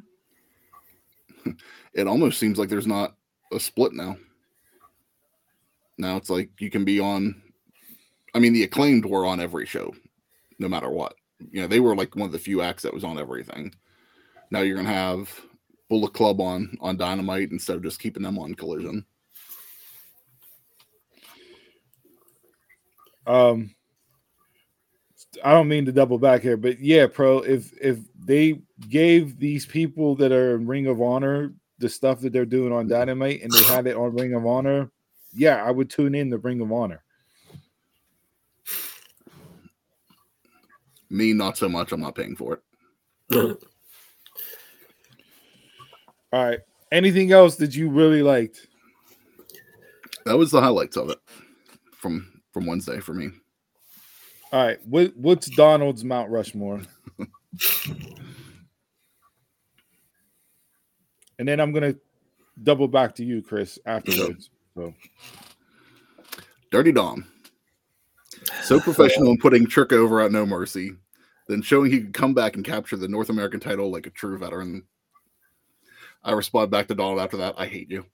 Speaker 2: It almost seems like there's not a split now. Now it's like you can be on, the Acclaimed were on every show, no matter what. They were like one of the few acts that was on everything. Now you're going to have Bullet Club on Dynamite instead of just keeping them on Collision.
Speaker 1: I don't mean to double back here, but yeah, Pro, if they gave these people that are in Ring of Honor the stuff that they're doing on Dynamite and they had it on Ring of Honor, yeah, I would tune in to Ring of Honor.
Speaker 2: Me, not so much. I'm not paying for it.
Speaker 1: All right. Anything else that you really liked?
Speaker 2: That was the highlights of it from Wednesday for me.
Speaker 1: All right. What's Donald's Mount Rushmore? And then I'm going to double back to you, Chris, afterwards. So.
Speaker 2: Dirty Dom. So professional in putting Trick over at No Mercy, then showing he could come back and capture the North American title like a true veteran. I respond back to Donald after that. I hate you.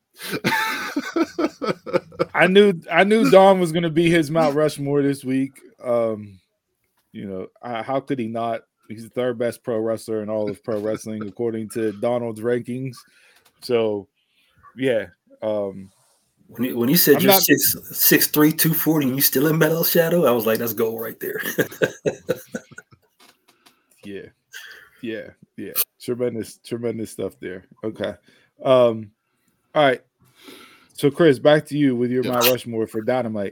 Speaker 1: I knew Dom was going to be his Mount Rushmore this week. How could he not? He's the third best pro wrestler in all of pro wrestling, according to Donald's rankings. So, yeah.
Speaker 3: When he said you're 6'3", 240, and you still in Metal Shadow, I was like, that's gold right there.
Speaker 1: Yeah. Tremendous stuff there. Okay. All right. So, Chris, back to you with your Mount Rushmore for Dynamite.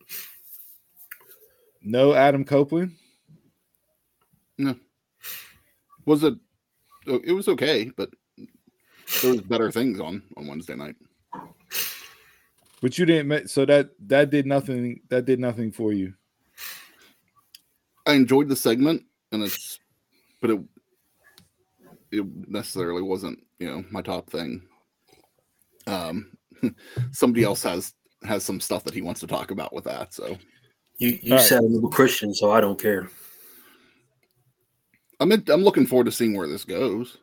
Speaker 1: No Adam Copeland?
Speaker 2: No. Was it? It was okay, but there was better things on Wednesday night.
Speaker 1: But you didn't. So that did nothing. That did nothing for you.
Speaker 2: I enjoyed the segment, but it necessarily wasn't, my top thing. Somebody else has some stuff that he wants to talk about with that. So
Speaker 3: you said I'm a Christian, so I don't care.
Speaker 2: I'm looking forward to seeing where this goes.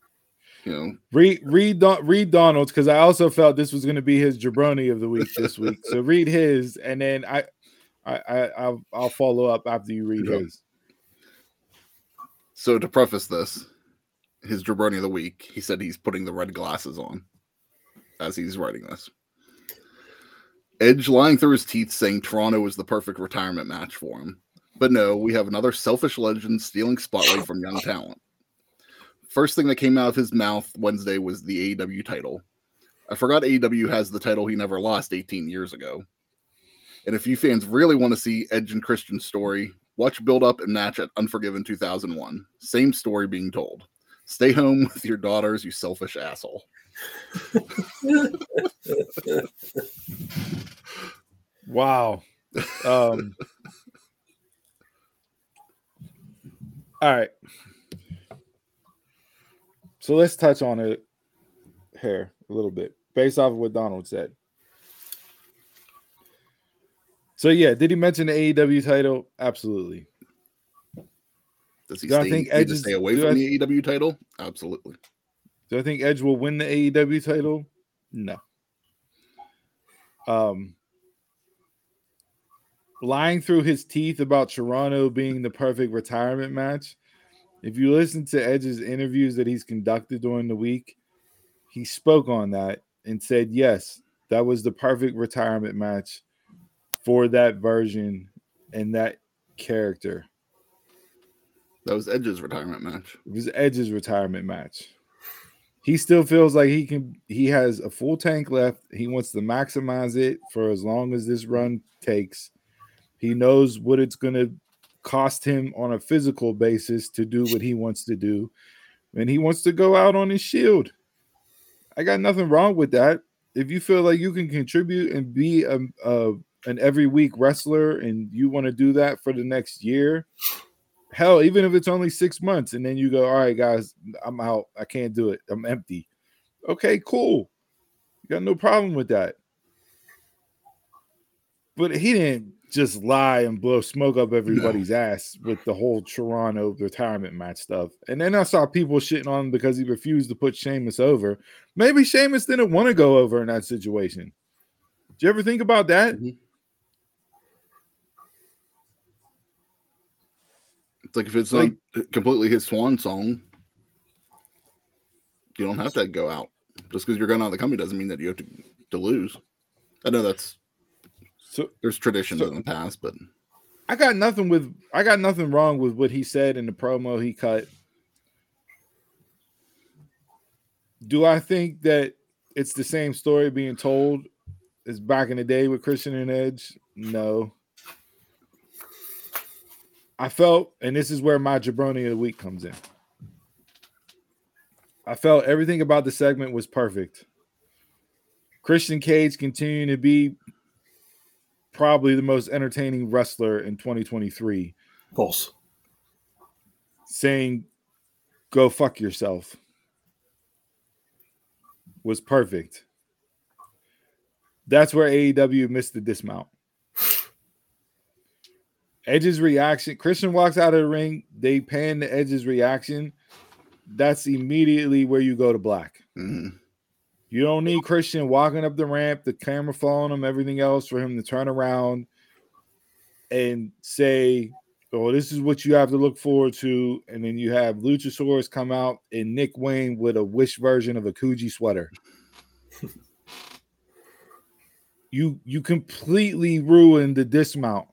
Speaker 1: Read Donald's, because I also felt this was going to be his jabroni of the week this week. So read his, and then I'll follow up after you read his.
Speaker 2: So to preface this, his jabroni of the week, he said he's putting the red glasses on as he's writing this. Edge lying through his teeth saying Toronto was the perfect retirement match for him. But no, we have another selfish legend stealing spotlight from young talent. First thing that came out of his mouth Wednesday was the AEW title. I forgot AEW has the title he never lost 18 years ago. And if you fans really want to see Edge and Christian's story, watch Build Up and Match at Unforgiven 2001. Same story being told. Stay home with your daughters, you selfish asshole.
Speaker 1: Wow. All right. So let's touch on it here a little bit based off of what Donald said. So yeah, did he mention the AEW title? Absolutely.
Speaker 2: Does he stay away from the AEW title? Absolutely.
Speaker 1: Do I think Edge will win the AEW title? No. Lying through his teeth about Toronto being the perfect retirement match. If you listen to Edge's interviews that he's conducted during the week, he spoke on that and said, yes, that was the perfect retirement match for that version and that character.
Speaker 2: That was Edge's retirement match.
Speaker 1: It was Edge's retirement match. He still feels like he has a full tank left. He wants to maximize it for as long as this run takes. He knows what it's going to cost him on a physical basis to do what he wants to do. And he wants to go out on his shield. I got nothing wrong with that. If you feel like you can contribute and be an every week wrestler and you want to do that for the next year, hell, even if it's only 6 months, and then you go, all right, guys, I'm out. I can't do it. I'm empty. Okay, cool. You got no problem with that. But he didn't just lie and blow smoke up everybody's ass with the whole Toronto retirement match stuff. And then I saw people shitting on him because he refused to put Sheamus over. Maybe Sheamus didn't want to go over in that situation. Did you ever think about that?
Speaker 2: Mm-hmm. It's like if it's not completely his swan song, you don't have to go out. Just because you're going out of the company doesn't mean that you have to lose. I know there's traditions in the past, but
Speaker 1: I got nothing wrong with what he said in the promo he cut. Do I think that it's the same story being told as back in the day with Christian and Edge? No. I felt, and this is where my jabroni of the week comes in, I felt everything about the segment was perfect. Christian Cage continuing to be probably the most entertaining wrestler in 2023.
Speaker 3: False.
Speaker 1: Saying, go fuck yourself, was perfect. That's where AEW missed the dismount. Edge's reaction, Christian walks out of the ring, they pan to Edge's reaction. That's immediately where you go to black.
Speaker 2: Mm-hmm.
Speaker 1: You don't need Christian walking up the ramp, the camera following him, everything else for him to turn around and say, oh, this is what you have to look forward to. And then you have Luchasaurus come out and Nick Wayne with a Wish version of a Coogee sweater. You completely ruined the dismount.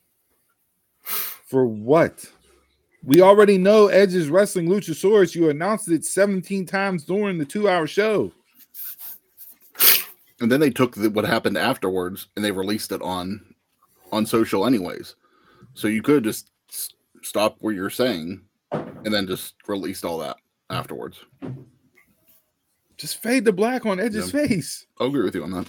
Speaker 1: For what? We already know Edge is wrestling Luchasaurus. You announced it 17 times during the 2-hour show.
Speaker 2: And then they took what happened afterwards and they released it on social anyways. So you could just stop where you're saying and then just released all that afterwards.
Speaker 1: Just fade the black on Edge's face.
Speaker 2: I'll agree with you on that.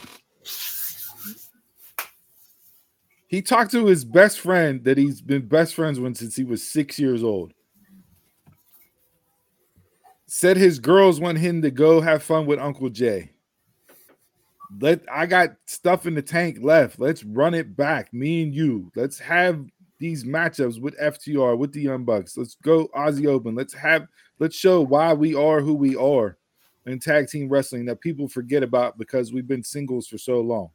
Speaker 1: He talked to his best friend that he's been best friends with since he was 6 years old. Said his girls want him to go have fun with Uncle Jay. I got stuff in the tank left. Let's run it back. Me and you. Let's have these matchups with FTR, with the Young Bucks. Let's go Aussie Open. Let's show why we are who we are in tag team wrestling that people forget about because we've been singles for so long.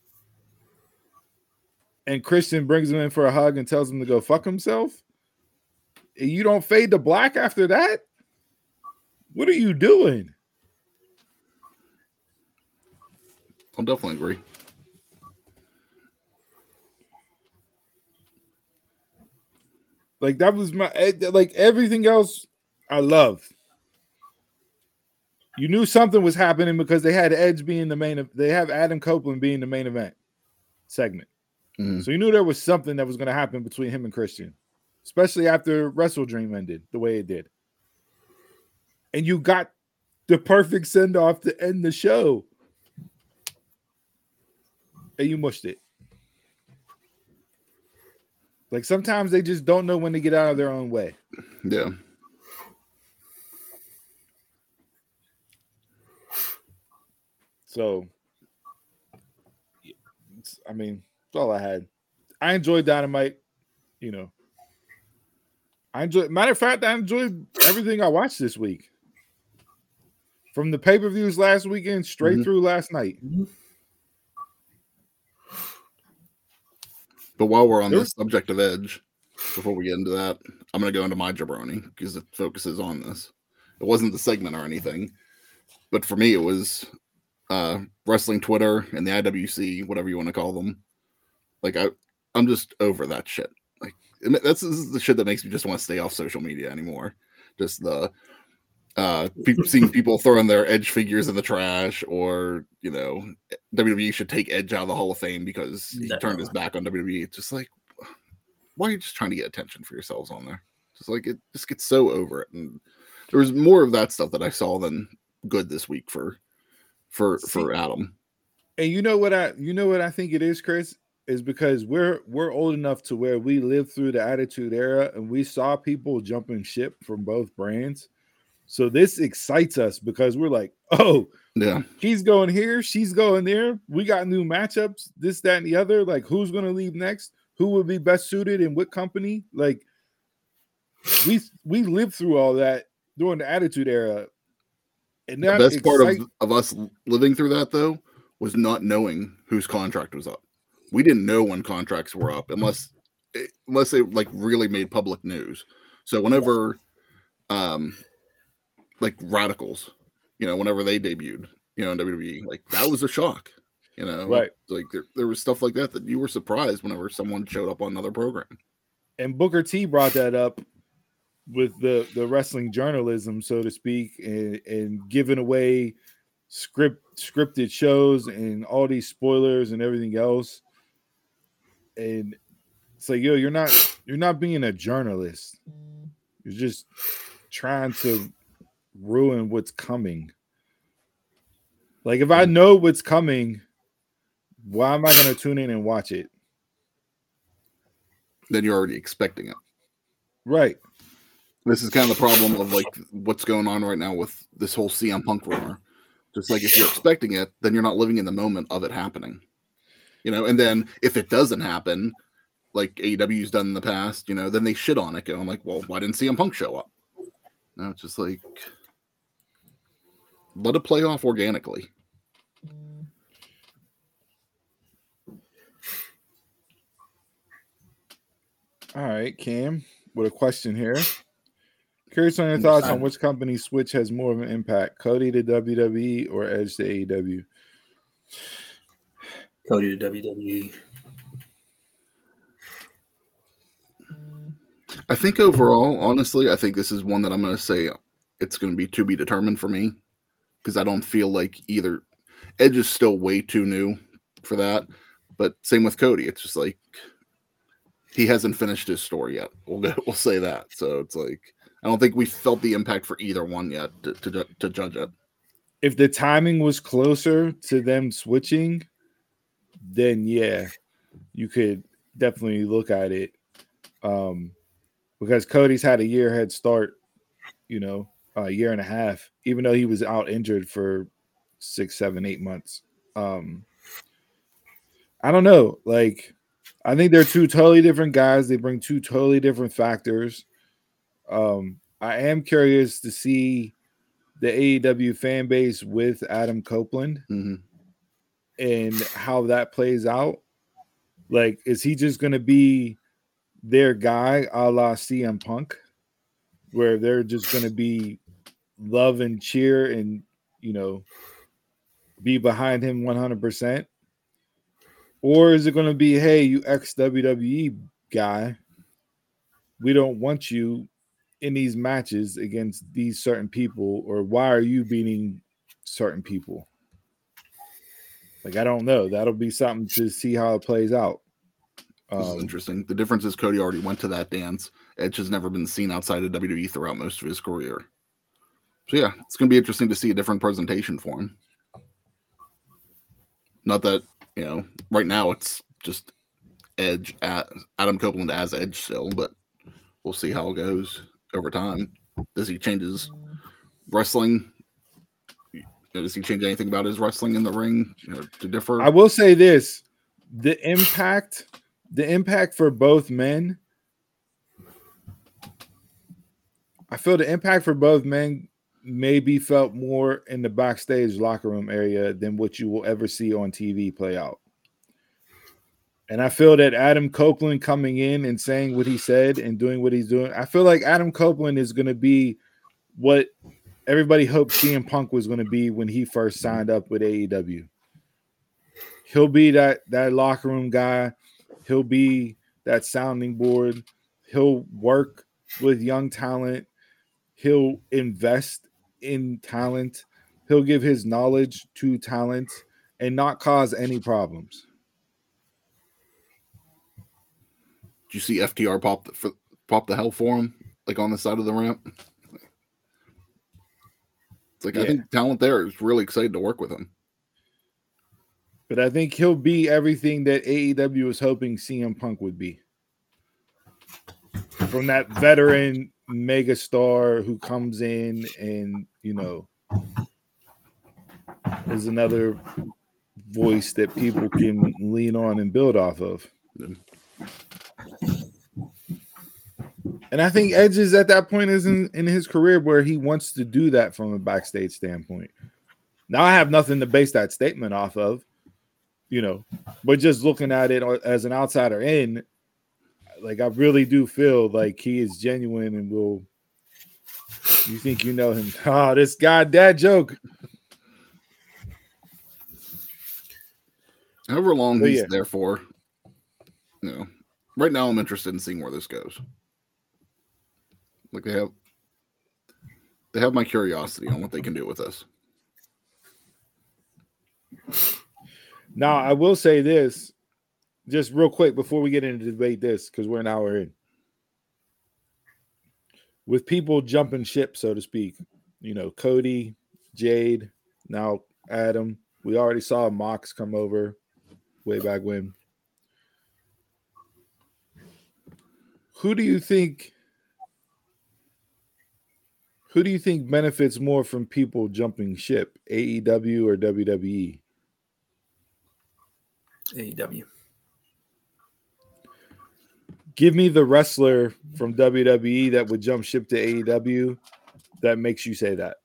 Speaker 1: And Christian brings him in for a hug and tells him to go fuck himself. And you don't fade to black after that? What are you doing?
Speaker 2: I'll definitely agree.
Speaker 1: Like that was like everything else I loved. You knew something was happening because they had Edge being the main. They have Adam Copeland being the main event segment.
Speaker 2: Mm.
Speaker 1: So you knew there was something that was going to happen between him and Christian, especially after Wrestle Dream ended the way it did. And you got the perfect send-off to end the show. And you mushed it. Like sometimes they just don't know when to get out of their own way.
Speaker 2: Yeah.
Speaker 1: So, I mean, that's all I had. I enjoyed Dynamite. You know, matter of fact, I enjoyed everything I watched this week. From the pay-per-views last weekend straight through last night.
Speaker 2: But while we're on the subject of Edge, before we get into that, I'm going to go into my jabroni because it focuses on this. It wasn't the segment or anything, but for me, it was wrestling Twitter and the IWC, whatever you want to call them. Like I'm just over that shit. Like this is the shit that makes me just want to stay off social media anymore. Just the seeing people throwing their Edge figures in the trash, or you know, WWE should take Edge out of the Hall of Fame because he turned his back on WWE. It's just like, why are you just trying to get attention for yourselves on there? Just like it just gets so over it. And there was more of that stuff that I saw than good this week for Adam.
Speaker 1: And you know what I think it is, Chris, is because we're old enough to where we lived through the Attitude Era and we saw people jumping ship from both brands. So this excites us because we're like, oh,
Speaker 2: yeah,
Speaker 1: he's going here, she's going there. We got new matchups, this, that, and the other. Like, who's going to leave next? Who would be best suited in what company? Like, we lived through all that during the Attitude Era. And
Speaker 2: the best part of us living through that, though, was not knowing whose contract was up. We didn't know when contracts were up unless they like really made public news. So whenever like Radicals, you know, whenever they debuted, you know, in WWE, like that was a shock, you know,
Speaker 1: right?
Speaker 2: Like there was stuff like that you were surprised whenever someone showed up on another program.
Speaker 1: And Booker T brought that up with the wrestling journalism, so to speak, and giving away scripted shows and all these spoilers and everything else. And it's like, yo, you're not being a journalist. You're just trying to ruin what's coming. Like, if I know what's coming, why am I going to tune in and watch it?
Speaker 2: Then you're already expecting it.
Speaker 1: Right.
Speaker 2: This is kind of the problem of like what's going on right now with this whole CM Punk rumor. Just like if you're expecting it, then you're not living in the moment of it happening. You know, and then if it doesn't happen, like AEW's done in the past, you know, then they shit on it, going like, well, why didn't CM Punk show up? No, it's just like, let it play off organically.
Speaker 1: All right, Cam, with a question here. Curious on your thoughts on which company switch has more of an impact, Cody to WWE or Edge to AEW?
Speaker 3: Cody to WWE.
Speaker 2: I think overall, honestly, I think this is one that I'm going to say it's going to be determined for me, because I don't feel like either Edge is still way too new for that. But same with Cody. It's just like he hasn't finished his story yet. We'll say that. So it's like I don't think we felt the impact for either one yet to judge it.
Speaker 1: If the timing was closer to them switching, then yeah, you could definitely look at it. Because Cody's had a year head start, a year and a half, even though he was out injured for 6, 7, 8 months. I don't know. Like, I think they're two totally different guys. They bring two totally different factors. I am curious to see the AEW fan base with Adam Copeland and how that plays out. Like, is he just going to be their guy a la CM Punk, where they're just going to be love and cheer and, be behind him 100%? Or is it going to be, hey, you ex-WWE guy, we don't want you in these matches against these certain people, or why are you beating certain people? Like, I don't know. That'll be something to see how it plays out.
Speaker 2: This is interesting. The difference is Cody already went to that dance. Edge has never been seen outside of WWE throughout most of his career. So yeah, it's going to be interesting to see a different presentation for him. Not that, right now it's just Edge at Adam Copeland as Edge still, but we'll see how it goes over time. Does he change his wrestling? Does he change anything about his wrestling in the ring to differ?
Speaker 1: I will say this: the impact for both men. I feel the impact for both men may be felt more in the backstage locker room area than what you will ever see on TV play out. And I feel that Adam Copeland coming in and saying what he said and doing what he's doing, I feel like Adam Copeland is going to be what everybody hoped CM Punk was going to be when he first signed up with AEW. He'll be that locker room guy. He'll be that sounding board. He'll work with young talent. He'll invest in talent. He'll give his knowledge to talent and not cause any problems.
Speaker 2: Did you see FTR pop the hell for him, like on the side of the ramp? It's like, yeah. I think talent there is really excited to work with him.
Speaker 1: But I think he'll be everything that AEW was hoping CM Punk would be. From that veteran megastar who comes in and, is another voice that people can lean on and build off of. Yeah. And I think Edge is at that point in his career where he wants to do that from a backstage standpoint. Now, I have nothing to base that statement off of, but just looking at it as an outsider in, like, I really do feel like he is genuine and will. You think you know him? Oh, this guy, dad joke.
Speaker 2: However long he's there for, right now I'm interested in seeing where this goes. Like, they have my curiosity on what they can do with this.
Speaker 1: Now, I will say this, just real quick before we get into debate this, because we're an hour in. With people jumping ship, so to speak, Cody, Jade, now Adam. We already saw Mox come over way back when. Who do you think benefits more from people jumping ship, AEW or WWE?
Speaker 3: AEW.
Speaker 1: Give me the wrestler from WWE that would jump ship to AEW that makes you say that.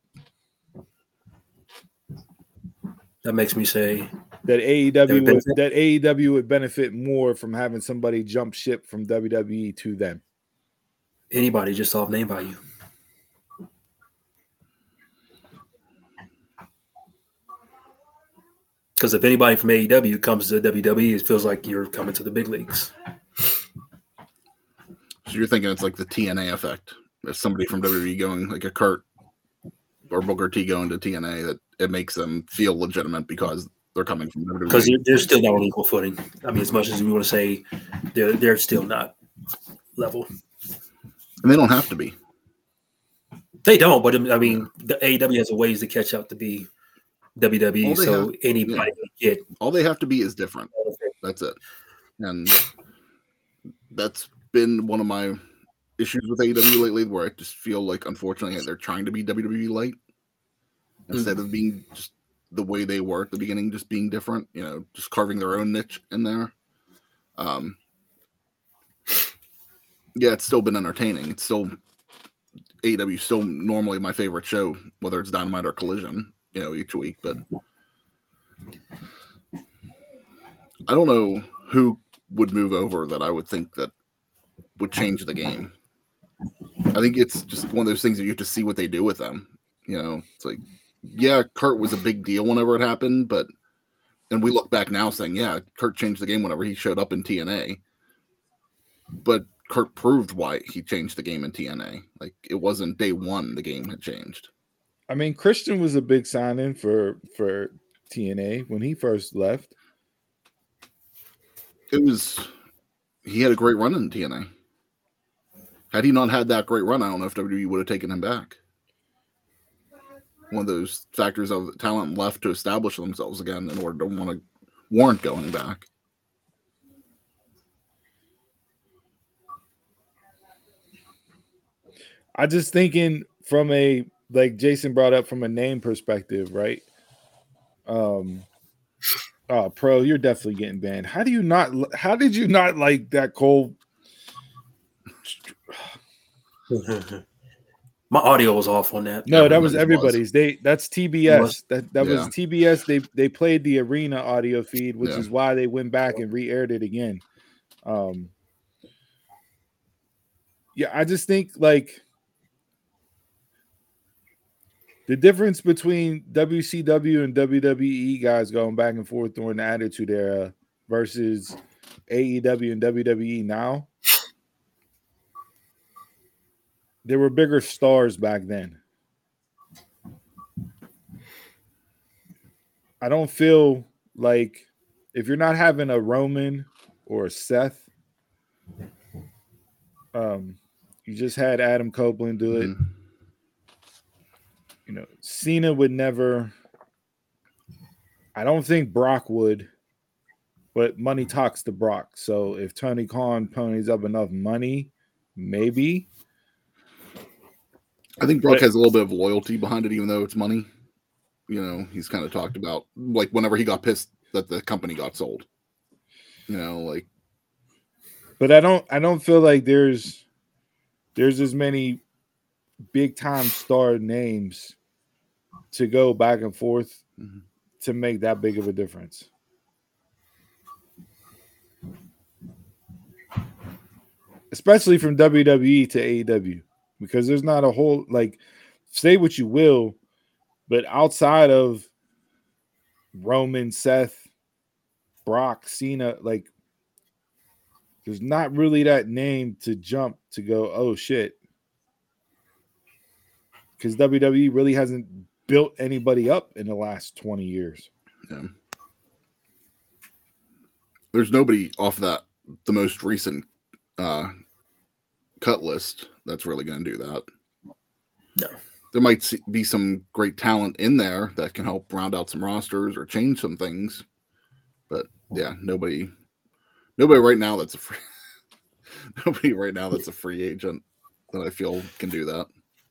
Speaker 3: That makes me say
Speaker 1: that AEW would benefit more from having somebody jump ship from WWE to them.
Speaker 3: Anybody, just off name value. Because if anybody from AEW comes to WWE, it feels like you're coming to the big leagues.
Speaker 2: So you're thinking it's like the TNA effect. There's somebody from WWE going, like a Kurt or Booker T going to TNA, that it makes them feel legitimate because they're coming from WWE.
Speaker 3: Because they're still not on equal footing. I mean, as much as we want to say they're still not level.
Speaker 2: And they don't have to be.
Speaker 3: They don't, but I mean, the AEW has ways to catch up to be WWE, so anybody can get.
Speaker 2: All they have to be is different. That's it. And that's been one of my issues with AEW lately, where I just feel like, unfortunately, they're trying to be WWE light instead of being just the way they were at the beginning, just being different, just carving their own niche in there. It's still been entertaining. It's still AEW, still normally my favorite show, whether it's Dynamite or Collision, each week. But I don't know who would move over that I would think that would change the game. I think it's just one of those things that you have to see what they do with them. It's like, Kurt was a big deal whenever it happened, and we look back now saying, Kurt changed the game whenever he showed up in TNA. But Kurt proved why he changed the game in TNA. Like, it wasn't day one the game had changed.
Speaker 1: I mean, Christian was a big sign-in for TNA when he first left.
Speaker 2: He had a great run in TNA. Had he not had that great run, I don't know if WWE would have taken him back. One of those factors of talent left to establish themselves again in order to warrant going back.
Speaker 1: I just thinking from like Jason brought up from a name perspective, right? Pro, you're definitely getting banned. How did you not like that Cole?
Speaker 3: My audio was off on that.
Speaker 1: No, that was everybody's. That's TBS. That was TBS. They played the arena audio feed, which is why they went back and re-aired it again. I just think like the difference between WCW and WWE guys going back and forth during the Attitude Era versus AEW and WWE now, there were bigger stars back then. I don't feel like if you're not having a Roman or a Seth, you just had Adam Copeland do it. Mm-hmm. Cena would never. I don't think Brock would, but money talks to Brock. So if Tony Khan ponies up enough money, maybe.
Speaker 2: I think Brock has a little bit of loyalty behind it, even though it's money. He's kind of talked about, like, whenever he got pissed that the company got sold.
Speaker 1: But I don't feel like there's as many big time star names to go back and forth to make that big of a difference. Especially from WWE to AEW, because there's not a whole, like, say what you will, but outside of Roman, Seth, Brock, Cena, like, there's not really that name to jump to go, oh shit. Because WWE really hasn't built anybody up in the last 20 years.
Speaker 2: Yeah. There's nobody off the most recent cut list that's really going to do that.
Speaker 3: No.
Speaker 2: There might be some great talent in there that can help round out some rosters or change some things. But yeah, nobody right now that's a free agent that I feel can do that.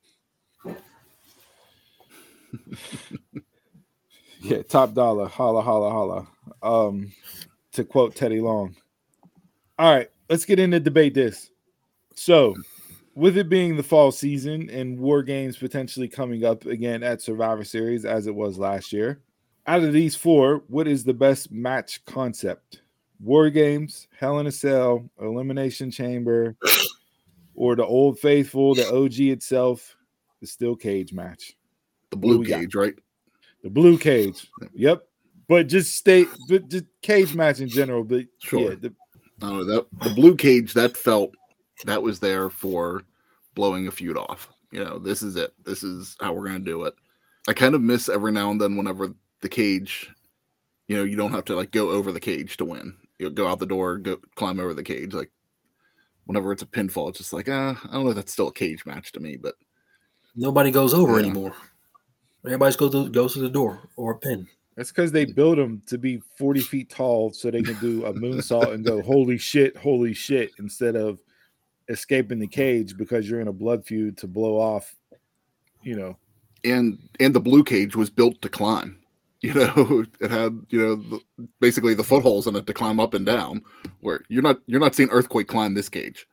Speaker 1: Yeah, top dollar, holla, holla, holla. To quote Teddy Long. All right, let's get into debate this. So, with it being the fall season and War Games potentially coming up again at Survivor Series as it was last year, out of these four, what is the best match concept? War Games, Hell in a Cell, Elimination Chamber, or the Old Faithful, the OG itself, the Steel Cage match?
Speaker 2: The blue cage, right?
Speaker 1: The blue cage. Yep. But just cage match in general. But
Speaker 2: sure. Yeah, the blue cage, that was there for blowing a feud off. This is it. This is how we're going to do it. I kind of miss every now and then whenever the cage, you don't have to like go over the cage to win. You go out the door, go climb over the cage. Like whenever it's a pinfall, it's just like, I don't know if that's still a cage match to me, but
Speaker 3: Nobody goes over anymore. Everybody goes to the door or a pin.
Speaker 1: That's because they build them to be 40 feet tall so they can do a moonsault and go, holy shit, instead of escaping the cage because you're in a blood feud to blow off, you know.
Speaker 2: And the blue cage was built to climb. You know, it had, you know, basically the footholes in it to climb up and down, where you're not seeing Earthquake climb this cage.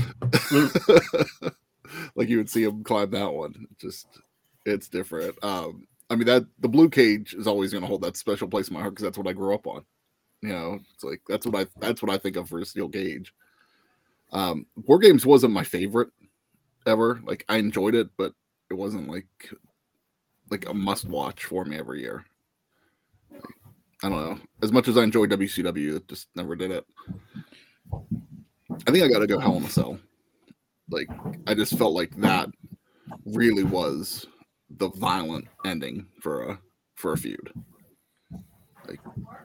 Speaker 2: Like you would see him climb that one. It's different. I mean, that the blue cage is always going to hold that special place in my heart because that's what I grew up on. You know, it's like that's what I think of for a steel cage. War Games wasn't my favorite ever. Like I enjoyed it, but it wasn't like a must watch for me every year. I don't know. As much as I enjoy WCW, it just never did it. I think I got to go Hell in a Cell. Like I just felt like that really was the violent ending for a feud. Like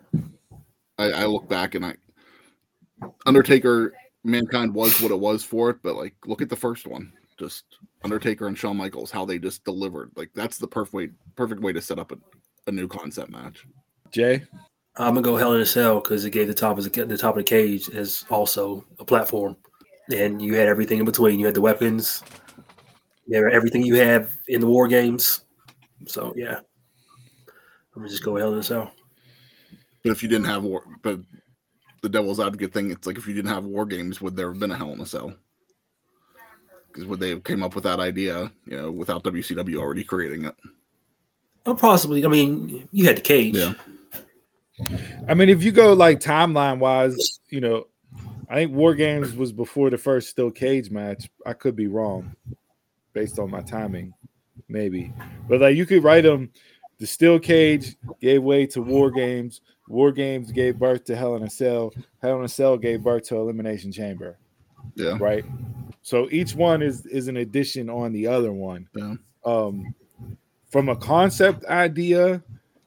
Speaker 2: I look back and Undertaker Mankind was what it was for it, but like look at the first one. Just Undertaker and Shawn Michaels, how they just delivered. Like that's the perfect way to set up a new concept match.
Speaker 1: Jay?
Speaker 3: I'm gonna go Hell in a Cell because it gave the top of the cage as also a platform. And you had everything in between. You had the weapons, everything you have in the War Games. So yeah, I'm gonna just go Hell in a Cell.
Speaker 2: But if you didn't have but the devil's advocate thing, it's like if you didn't have War Games, would there have been a Hell in a Cell? Because would they have came up with that idea, you know, without WCW already creating it?
Speaker 3: Oh, possibly. I mean, you had the cage.
Speaker 2: Yeah.
Speaker 1: I mean, if you go like timeline wise, you know, I think War Games was before the first steel cage match. I could be wrong based on my timing, maybe. But like you could write them, the steel cage gave way to War Games. War Games gave birth to Hell in a Cell. Hell in a Cell gave birth to Elimination Chamber.
Speaker 2: Yeah.
Speaker 1: Right. So each one is an addition on the other one.
Speaker 2: Yeah.
Speaker 1: From a concept idea,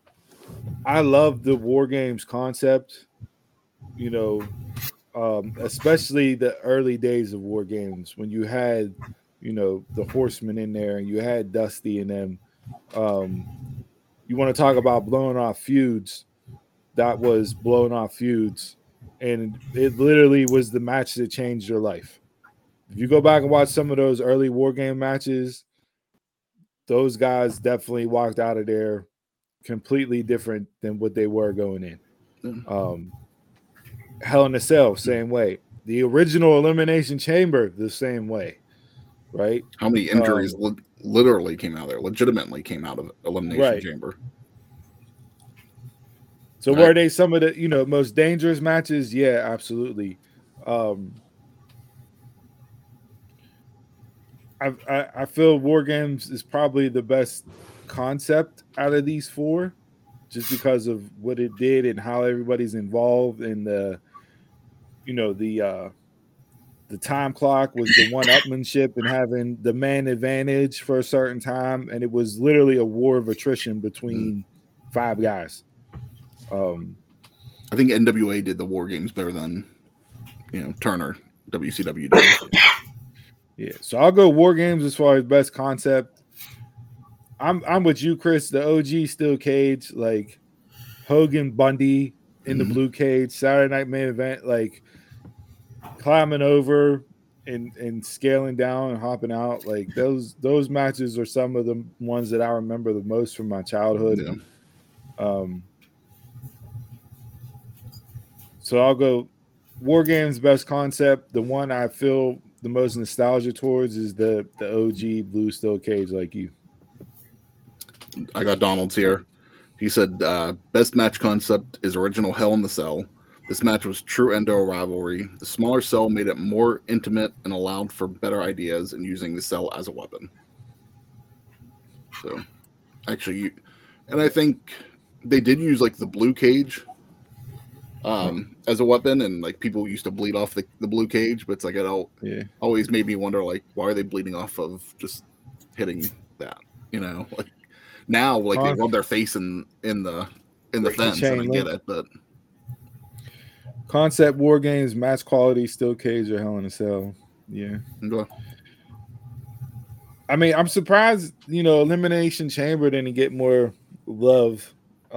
Speaker 1: I love the War Games concept. You know, especially the early days of War Games when you had, you know, the Horsemen in there and you had Dusty and them. You want to talk about blowing off feuds? That was blowing off feuds, and it literally was the match that changed your life. If you go back and watch some of those early War Game matches, those guys definitely walked out of there completely different than what they were going in. Hell in a Cell, same way. The original Elimination Chamber, the same way, right?
Speaker 2: How many injuries literally came out of there? Legitimately came out of Elimination Chamber.
Speaker 1: So were they some of the, you know, most dangerous matches? Yeah, absolutely. I feel War Games is probably the best concept out of these four, just because of what it did and how everybody's involved in the, you know, the time clock was the one-upmanship and having the man advantage for a certain time, and it was literally a war of attrition between five guys.
Speaker 2: I think NWA did the War Games better than, you know, Turner WCW did.
Speaker 1: Yeah, so I'll go War Games as far as best concept. I'm with you, Chris. The OG steel cage, like Hogan Bundy in the blue cage, Saturday Night Main Event, like climbing over and scaling down and hopping out. Like those matches are some of the ones that I remember the most from my childhood.
Speaker 2: Yeah.
Speaker 1: So I'll go War Games best concept. The one I feel the most nostalgia towards is the OG blue steel cage, like you.
Speaker 2: I got Donald's here. He said best match concept is original Hell in the Cell. This match was true endo rivalry. The smaller cell made it more intimate and allowed for better ideas in using the cell as a weapon. So, actually, and I think they did use like the blue cage as a weapon, and like people used to bleed off the blue cage, but it's like it always made me wonder, like, why are they bleeding off of just hitting that? You know, like now, like they rub their face in the fence, and I get it, but
Speaker 1: concept War Games match quality steel cage or Hell in a Cell. Yeah.
Speaker 2: Okay.
Speaker 1: I mean, I'm surprised, Elimination Chamber didn't get more love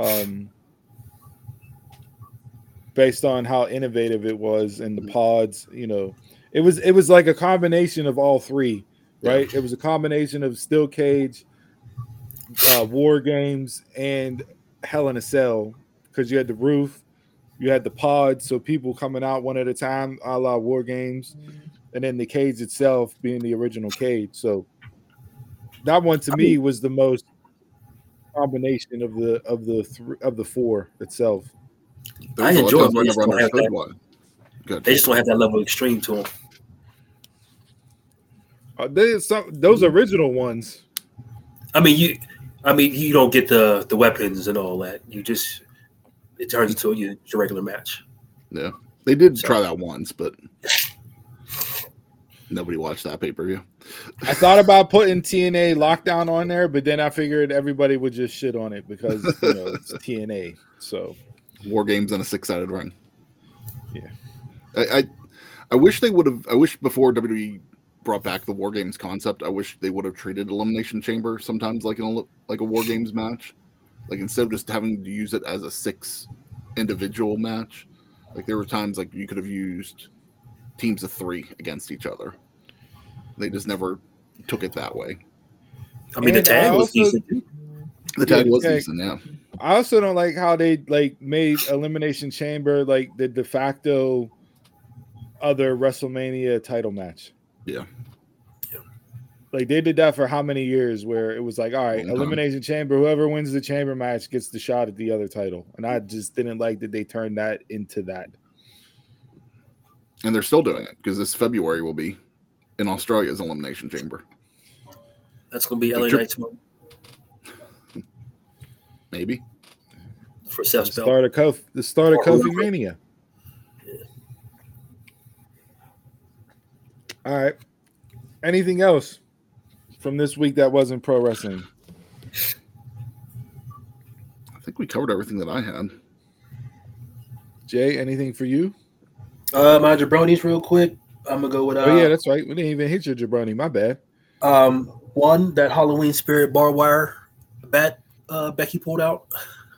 Speaker 1: based on how innovative it was in the pods. It was like a combination of all three, right? Yeah. It was a combination of Steel Cage, War Games, and Hell in a Cell, because you had the roof, you had the pods, so people coming out one at a time, a la War Games, and then the cage itself being the original cage. So that one to me was the most combination of the four itself.
Speaker 3: I enjoy them. They just don't have that level of extreme to them.
Speaker 1: Those original ones.
Speaker 3: I mean, you don't get the weapons and all that. It turns into a regular match.
Speaker 2: Yeah, they did try that once, but nobody watched that pay-per-view.
Speaker 1: I thought about putting TNA Lockdown on there, but then I figured everybody would just shit on it because it's TNA. So
Speaker 2: War Games in a 6-sided ring.
Speaker 1: Yeah,
Speaker 2: I wish they would have. I wish before WWE brought back the War Games concept, I wish they would have treated Elimination Chamber sometimes like a War Games match, like instead of just having to use it as a 6 individual match. Like there were times like you could have used teams of 3 against each other. They just never took it that way.
Speaker 3: I mean, the tag was decent.
Speaker 2: The tag was decent, yeah.
Speaker 1: I also don't like how they made Elimination Chamber like the de facto other WrestleMania title match.
Speaker 2: Yeah.
Speaker 1: Like they did that for how many years where it was like, all right, Elimination Chamber, whoever wins the chamber match gets the shot at the other title. And I just didn't like that they turned that into that.
Speaker 2: And they're still doing it because this February will be in Australia's Elimination Chamber.
Speaker 3: That's going to be LA Knight's moment.
Speaker 1: Maybe.
Speaker 3: For Seth's
Speaker 1: belt. The start of Kofi Mania. Yeah. All right. Anything else from this week that wasn't pro wrestling?
Speaker 2: I think we covered everything that I had.
Speaker 1: Jay, anything for you?
Speaker 3: My jabronis real quick. I'm going to go with...
Speaker 1: oh, yeah, that's right. We didn't even hit your jabroni. My bad.
Speaker 3: One, that Halloween Spirit barbed wire bat Becky pulled out.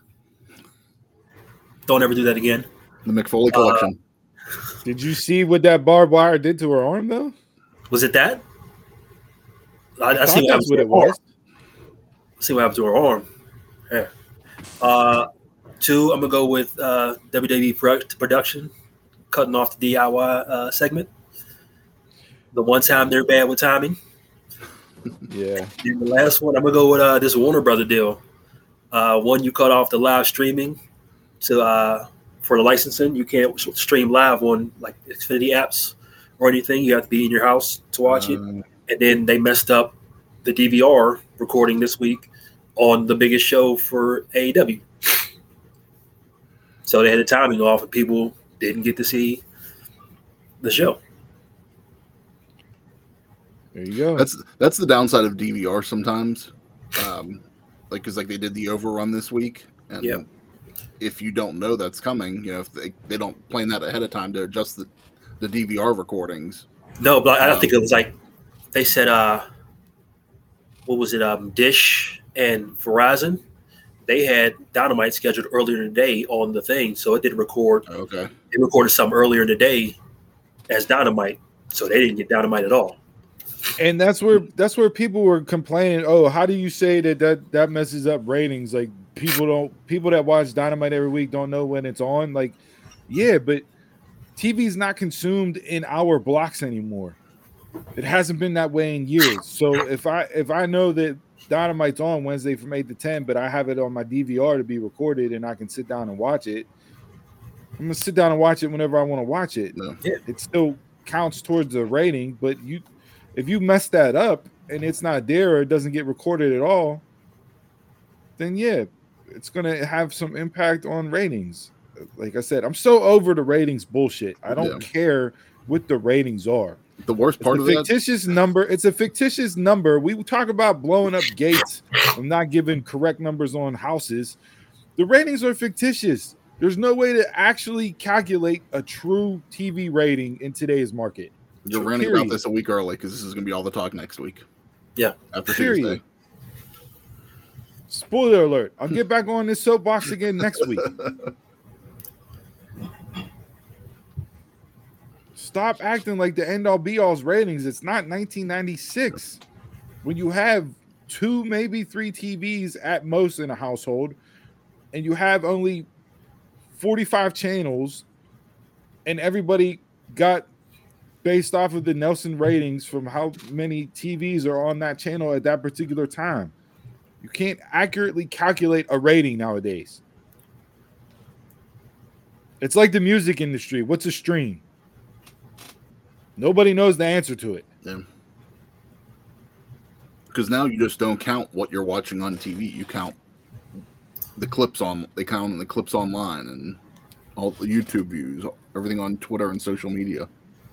Speaker 3: Don't ever do that again.
Speaker 2: The McFoley collection.
Speaker 1: Did you see what that barbed wire did to her arm, though?
Speaker 3: Was it that? I
Speaker 1: see what it was.
Speaker 3: See what happened to her arm. Yeah. 2, I'm going to go with WWE production cutting off the DIY segment. The one time they're bad with timing.
Speaker 1: Yeah.
Speaker 3: And the last one, I'm going to go with this Warner Brother deal. One, you cut off the live streaming for the licensing. You can't stream live on like Xfinity apps or anything. You have to be in your house to watch it. And then they messed up the DVR recording this week on the biggest show for AEW. So they had the timing off and people didn't get to see the show.
Speaker 1: There you go.
Speaker 2: That's the downside of DVR sometimes. Because they did the overrun this week. And if you don't know that's coming, if they don't plan that ahead of time to adjust the DVR recordings.
Speaker 3: No, but I don't think it was like they said, what was it? Dish and Verizon. They had Dynamite scheduled earlier in the day on the thing, so it didn't record.
Speaker 2: Okay.
Speaker 3: They recorded something earlier in the day as Dynamite, so they didn't get Dynamite at all.
Speaker 1: And that's where people were complaining. Oh, how do you say that messes up ratings? Like people that watch Dynamite every week don't know when it's on. Like, yeah, but TV's not consumed in hour blocks anymore. It hasn't been that way in years. So if I know that Dynamite's on Wednesday from 8 to 10, but I have it on my DVR to be recorded and I can sit down and watch it, I'm gonna sit down and watch it whenever I want to watch it.
Speaker 2: No.
Speaker 1: It still counts towards the rating, but if you mess that up and it's not there or it doesn't get recorded at all, then yeah, it's gonna have some impact on ratings. Like I said, I'm so over the ratings bullshit. I don't care what the ratings are.
Speaker 2: The worst part of
Speaker 1: fictitious number. It's a fictitious number. We talk about blowing up gates and not giving correct numbers on houses. The ratings are fictitious. There's no way to actually calculate a true TV rating in today's market.
Speaker 2: You're ranting about this a week early because this is going to be all the talk next week.
Speaker 3: Yeah.
Speaker 2: After
Speaker 1: Period.
Speaker 2: Tuesday.
Speaker 1: Spoiler alert. I'll get back on this soapbox again next week. Stop acting like the end all be all's ratings. It's not 1996 when you have 2, maybe 3 TVs at most in a household, and you have only 45 channels, and everybody got based off of the Nielsen ratings from how many TVs are on that channel at that particular time. You can't accurately calculate a rating nowadays. It's like the music industry. What's a stream? Nobody knows the answer to it.
Speaker 2: Yeah. Because now you just don't count what you're watching on TV. You count the clips on. They count the clips online and all the YouTube views, everything on Twitter and social media.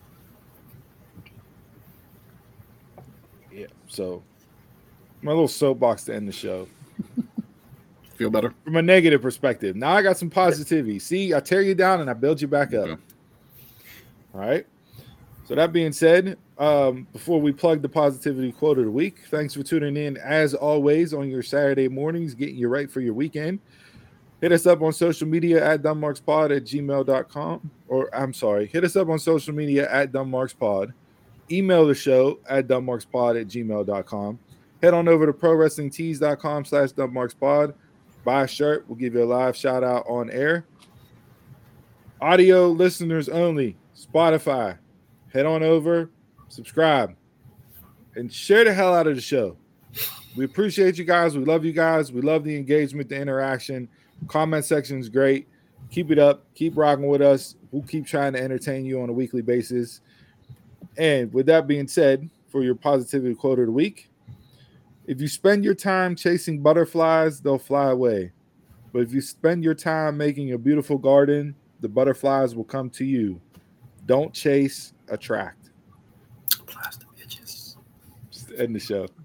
Speaker 1: Yeah. So my little soapbox to end the show.
Speaker 2: Feel better?
Speaker 1: From a negative perspective. Now I got some positivity. See, I tear you down and I build you back up.
Speaker 2: Okay.
Speaker 1: All right. So that being said, before we plug the positivity quote of the week, thanks for tuning in as always on your Saturday mornings, getting you right for your weekend. Hit us up on social media at dumbmarkspod@gmail.com. Or I'm sorry, hit us up on social media at dumbmarkspod. Email the show at dumbmarkspod@gmail.com. Head on over to prowrestlingtees.com/dumbmarkspod. Buy a shirt. We'll give you a live shout out on air. Audio listeners only. Spotify. Head on over, subscribe, and share the hell out of the show. We appreciate you guys. We love you guys. We love the engagement, the interaction. Comment section is great. Keep it up. Keep rocking with us. We'll keep trying to entertain you on a weekly basis. And with that being said, for your positivity quote of the week, if you spend your time chasing butterflies, they'll fly away. But if you spend your time making a beautiful garden, the butterflies will come to you. Don't chase, attract.
Speaker 3: Plastic bitches.
Speaker 1: Just end the show.